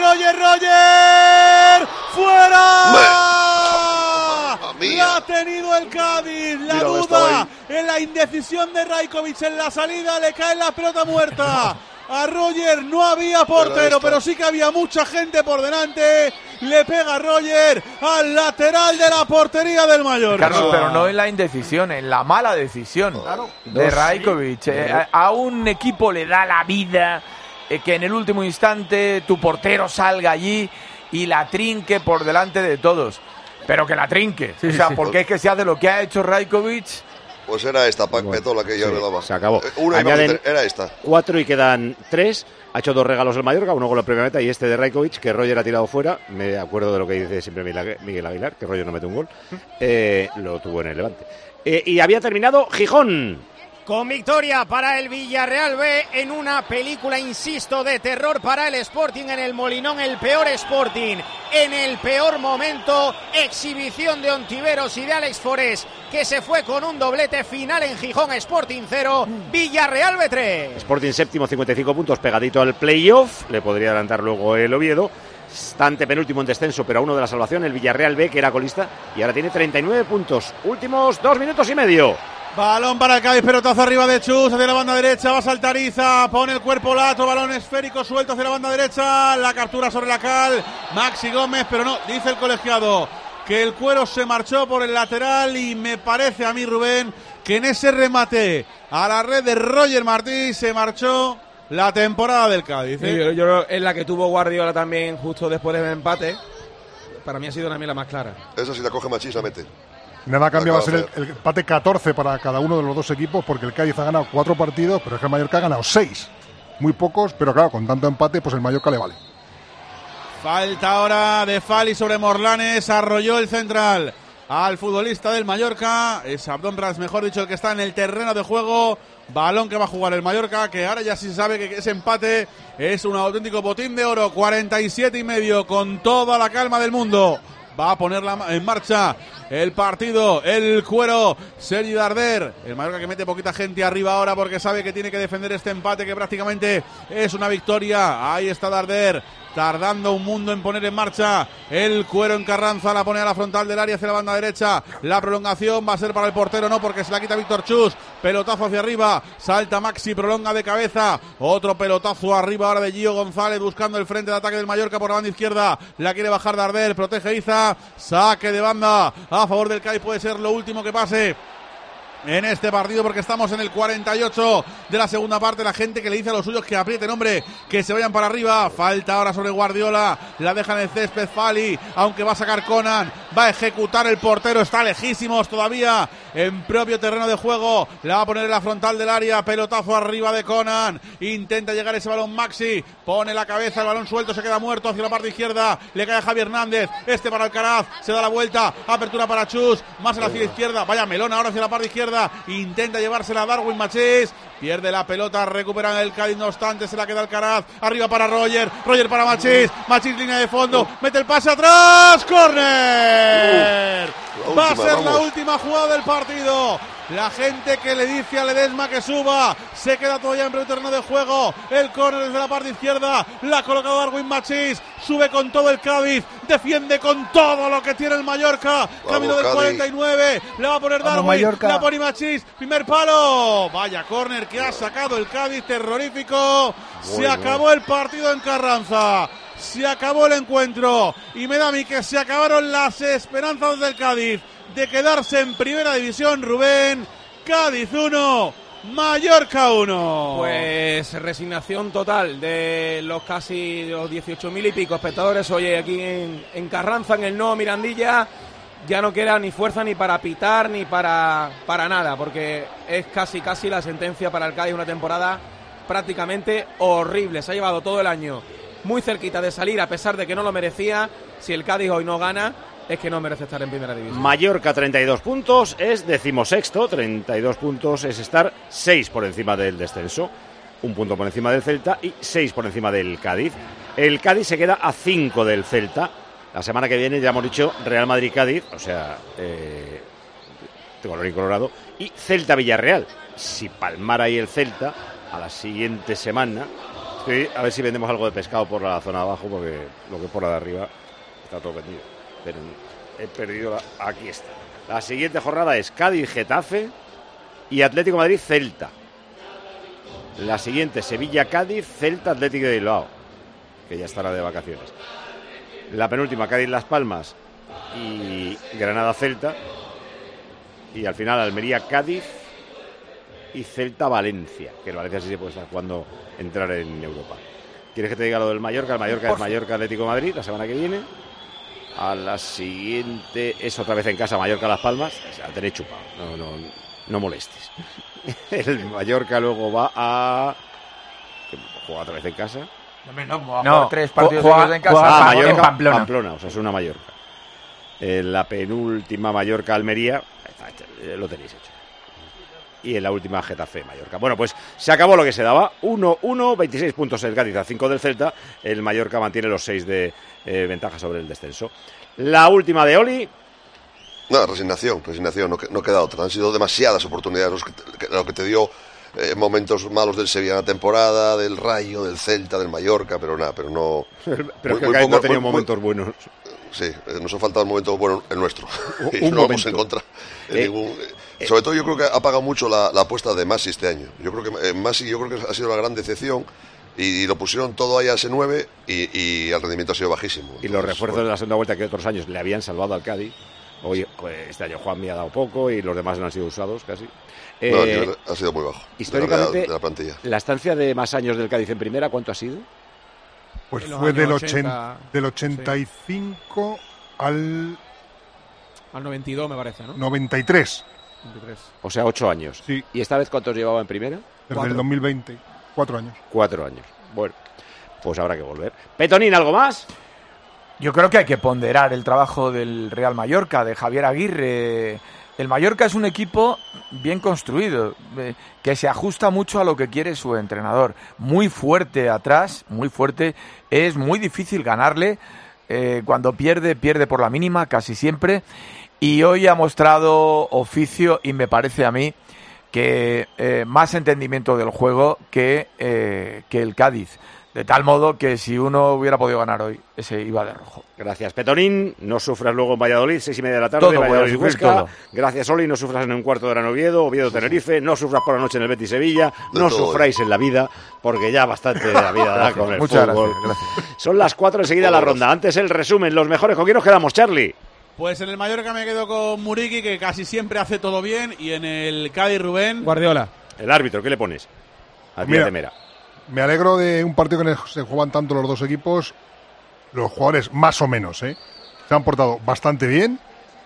¡Fuera! La ha tenido el Cádiz. La duda en la indecisión de Rajkovic en la salida. Le cae la pelota muerta. A Roger no había portero, pero sí que había mucha gente por delante. Le pega Roger al lateral de la portería del Mallorca. Carlos, pero no en la indecisión, en la mala decisión de Rajkovic. A un equipo le da la vida que en el último instante tu portero salga allí y la trinque por delante de todos. Pero que la trinque. O sea, porque es que se hace lo que ha hecho Rajkovic. Pues era esta, Petó, la que yo le daba. Se acabó. Añaden era esta. 4 y quedan 3. Ha hecho 2 regalos el Mallorca, uno con la primera meta y este de Rajkovic, que Roger ha tirado fuera. Me acuerdo de lo que dice siempre Miguel Aguilar, que Roger no mete un gol. Lo tuvo en el Levante. Y había terminado Gijón. Con victoria para el Villarreal B en una película, insisto, de terror para el Sporting en el Molinón, el peor Sporting en el peor momento, exhibición de Ontiveros y de Alex Forés, que se fue con un doblete final en Gijón, Sporting 0, Villarreal B 3. Sporting séptimo, 55 puntos, pegadito al playoff, le podría adelantar luego el Oviedo. Está antepenúltimo en descenso, pero a uno de la salvación, el Villarreal B, que era colista, y ahora tiene 39 puntos. Últimos 2 minutos y medio. Balón para el Cádiz, pelotazo arriba de Chus, hacia la banda derecha, va a saltar Iza, pone el cuerpo lato, balón esférico suelto hacia la banda derecha, la captura sobre la cal, Maxi Gómez, pero no, dice el colegiado que el cuero se marchó por el lateral y me parece a mí, Rubén, que en ese remate a la red de Roger Martí se marchó la temporada del Cádiz. Yo es la que tuvo Guardiola también justo después del empate. Para mí ha sido también la más clara. Esa si la coge Machís la mete. Nada cambia, va a ser el empate 14 para cada uno de los dos equipos, porque el Cádiz ha ganado 4 partidos, pero es que el Mallorca ha ganado 6. Muy pocos, pero claro, con tanto empate, pues el Mallorca le vale. Falta ahora de Fali sobre Morlanes, arrolló el central al futbolista del Mallorca, es Abdón Ras, mejor dicho, el que está en el terreno de juego. Balón que va a jugar el Mallorca, que ahora ya sí se sabe que ese empate es un auténtico botín de oro. 47,5 con toda la calma del mundo. Va a poner en marcha el partido, el cuero, Sergi Darder. El Mallorca que mete poquita gente arriba ahora porque sabe que tiene que defender este empate que prácticamente es una victoria. Ahí está Darder, tardando un mundo en poner en marcha el cuero en Carranza, la pone a la frontal del área hacia la banda derecha. La prolongación va a ser para el portero, no, porque se la quita Víctor Chus. Pelotazo hacia arriba, salta Maxi, prolonga de cabeza. Otro pelotazo arriba ahora de Gio González buscando el frente de ataque del Mallorca por la banda izquierda. La quiere bajar Darder, protege Iza. Saque de banda a favor del Cádiz, puede ser lo último que pase en este partido porque estamos en el 48 de la segunda parte. La gente que le dice a los suyos que aprieten, hombre, que se vayan para arriba. Falta ahora sobre Guardiola, la deja en el césped Fali, aunque va a sacar Conan, va a ejecutar el portero, está lejísimos todavía en propio terreno de juego, la va a poner en la frontal del área, pelotazo arriba de Conan, intenta llegar ese balón Maxi, pone la cabeza, el balón suelto, se queda muerto hacia la parte izquierda, le cae a Javi Hernández, este para Alcaraz, se da la vuelta, apertura para Chus, más a la fila izquierda, vaya melón ahora hacia la parte izquierda, intenta llevársela a Darwin Machís, pierde la pelota, recupera el Cádiz, no obstante se la queda Alcaraz, arriba para Roger para Machís, Machís línea de fondo, mete el pase atrás, córner, va a ser la última jugada del partido. La gente que le dice a Ledesma que suba, se queda todavía en el terreno de juego, el córner desde la parte izquierda, la ha colocado Darwin Machís, sube con todo el Cádiz, defiende con todo lo que tiene el Mallorca, camino del 49, la va a poner Darwin, la pone Machís, primer palo, vaya córner que ha sacado el Cádiz, terrorífico, se acabó el partido en Carranza. Se acabó el encuentro y me da a mí que se acabaron las esperanzas del Cádiz de quedarse en primera división. Rubén, Cádiz 1, Mallorca 1. Pues resignación total de los casi los 18.000 y pico espectadores hoy aquí en Carranza, en el nuevo Mirandilla. Ya no queda ni fuerza ni para pitar ni para nada, porque es casi la sentencia para el Cádiz, una temporada prácticamente horrible. Se ha llevado todo el año muy cerquita de salir, a pesar de que no lo merecía. Si el Cádiz hoy no gana, es que no merece estar en primera división. Mallorca 32 puntos, es 16º, 32 puntos es estar 6 por encima del descenso, 1 punto por encima del Celta y 6 por encima del Cádiz. El Cádiz se queda a 5 del Celta. La semana que viene ya hemos dicho Real Madrid-Cádiz, o sea, colorín colorado, y Celta-Villarreal. Si palmara ahí el Celta a la siguiente semana, a ver si vendemos algo de pescado por la zona de abajo, porque lo que es por la de arriba está todo vendido. Pero he perdido aquí está. La siguiente jornada es Cádiz-Getafe y Atlético Madrid-Celta. La siguiente Sevilla-Cádiz, Celta-Atlético de Bilbao, que ya estará de vacaciones. La penúltima Cádiz-Las Palmas y Granada-Celta. Y al final Almería-Cádiz y Celta-Valencia, que el Valencia sí se puede estar jugando entrar en Europa. ¿Quieres que te diga lo del Mallorca? El Mallorca es Mallorca-Atlético de Madrid la semana que viene. A la siguiente es otra vez en casa Mallorca-Las Palmas. O sea, tenéis chupado, no molestes. El Mallorca luego va a juega otra vez en casa. No, 3 partidos seguidos en casa. Mallorca, en Pamplona, o sea, es una Mallorca. La penúltima Mallorca-Almería, lo tenéis hecho. Y en la última Getafe-Mallorca. Bueno, pues se acabó lo que se daba. 1-1, 26 puntos el Cádiz a 5 del Celta. El Mallorca mantiene los 6 de ventaja sobre el descenso. La última de Oli. No, resignación, no queda otra. Han sido demasiadas oportunidades lo que te dio momentos malos del Sevilla en la temporada, del Rayo, del Celta, del Mallorca, pero nada, pero no. Pero es que el Cádiz no ha tenido momentos buenos. Sí, nos ha faltado un momento bueno el nuestro. Un no momento. vamos en contra en ningún. Sobre todo yo creo que ha pagado mucho la apuesta de Masi este año. Yo creo que Masi ha sido la gran decepción y lo pusieron todo ahí a ese 9 y el rendimiento ha sido bajísimo. Y los refuerzos de la segunda vuelta que otros años le habían salvado al Cádiz. Hoy, pues, este año Juan me ha dado poco y los demás no han sido usados casi. No, el nivel ha sido muy bajo. Históricamente, de la plantilla. La estancia de más años del Cádiz en primera, ¿cuánto ha sido? Pues fue del 85 al 92, me parece, ¿no? 93. O sea, 8 años. Sí. ¿Y esta vez cuántos llevaba en primera? Desde el 2020. 4 años. 4 años. Bueno, pues habrá que volver. Petonín, ¿algo más? Yo creo que hay que ponderar el trabajo del Real Mallorca, de Javier Aguirre. El Mallorca es un equipo bien construido, que se ajusta mucho a lo que quiere su entrenador. Muy fuerte atrás, muy fuerte. Es muy difícil ganarle. Cuando pierde por la mínima, casi siempre. Y hoy ha mostrado oficio, y me parece a mí que más entendimiento del juego que el Cádiz. De tal modo que si uno hubiera podido ganar hoy, ese iba de rojo. Gracias, Petonín. No sufras luego en Valladolid, 6:30 de la tarde. Todo, Valladolid Huesca. todo. Gracias, Oli. No sufras en un cuarto de hora en Oviedo Tenerife. No sufras por la noche en el Betis Sevilla. No sufráis en la vida, porque ya bastante de la vida da con el Muchas fútbol. gracias. Son las 4 enseguida la ronda. Antes el resumen. Los mejores. ¿Con quién nos quedamos, Charlie? Pues en el Mallorca me quedo con Muriqui, que casi siempre hace todo bien. Y en el Cádiz, Rubén. Guardiola. El árbitro, ¿qué le pones? A Díaz de Mera. Me alegro de un partido que se juegan tanto los dos equipos. Los jugadores más o menos, se han portado bastante bien.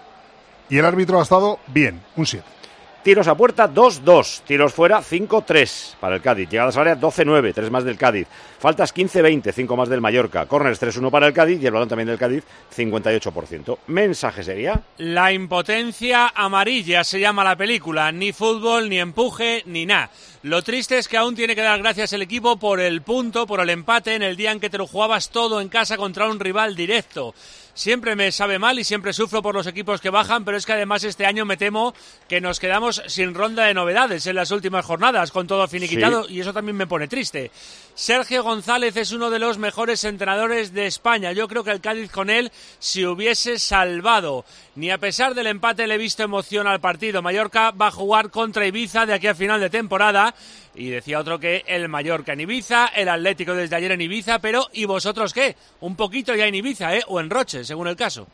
Y el árbitro ha estado bien, un 7. Tiros a puerta, 2-2. Tiros fuera, 5-3 para el Cádiz. Llegadas al área, 12-9, 3 más del Cádiz. Faltas, 15-20, 5 más del Mallorca. Corners, 3-1 para el Cádiz y el balón también del Cádiz, 58%. Mensaje sería... La impotencia amarilla se llama la película. Ni fútbol, ni empuje, ni nada. Lo triste es que aún tiene que dar gracias el equipo por el punto, por el empate en el día en que te lo jugabas todo en casa contra un rival directo. Siempre me sabe mal y siempre sufro por los equipos que bajan, pero es que además este año me temo que nos quedamos sin ronda de novedades en las últimas jornadas, con todo finiquitado, sí. Y eso también me pone triste. Sergio González es uno de los mejores entrenadores de España. Yo creo que el Cádiz con él se hubiese salvado. Ni a pesar del empate le he visto emoción al partido. Mallorca va a jugar contra Ibiza de aquí a final de temporada. Y decía otro que el Mallorca en Ibiza, el Atlético desde ayer en Ibiza, pero ¿y vosotros qué? Un poquito ya en Ibiza, o en Roche, según el caso.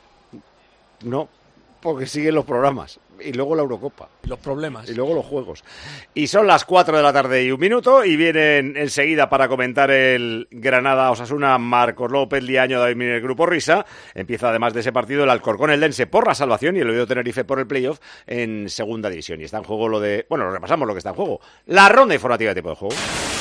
No, porque siguen los programas. Y luego la Eurocopa. Los problemas. Y luego los juegos. Y son las 4 de la tarde y 1 minuto. Y vienen enseguida para comentar el Granada-Osasuna, Marcos López, Liaño, David Miner, Grupo Risa. Empieza además de ese partido el Alcorcón Eldense por la salvación y el Oviedo Tenerife por el playoff en segunda división. Y está en juego lo repasamos lo que está en juego. La ronda informativa de tiempo de juego.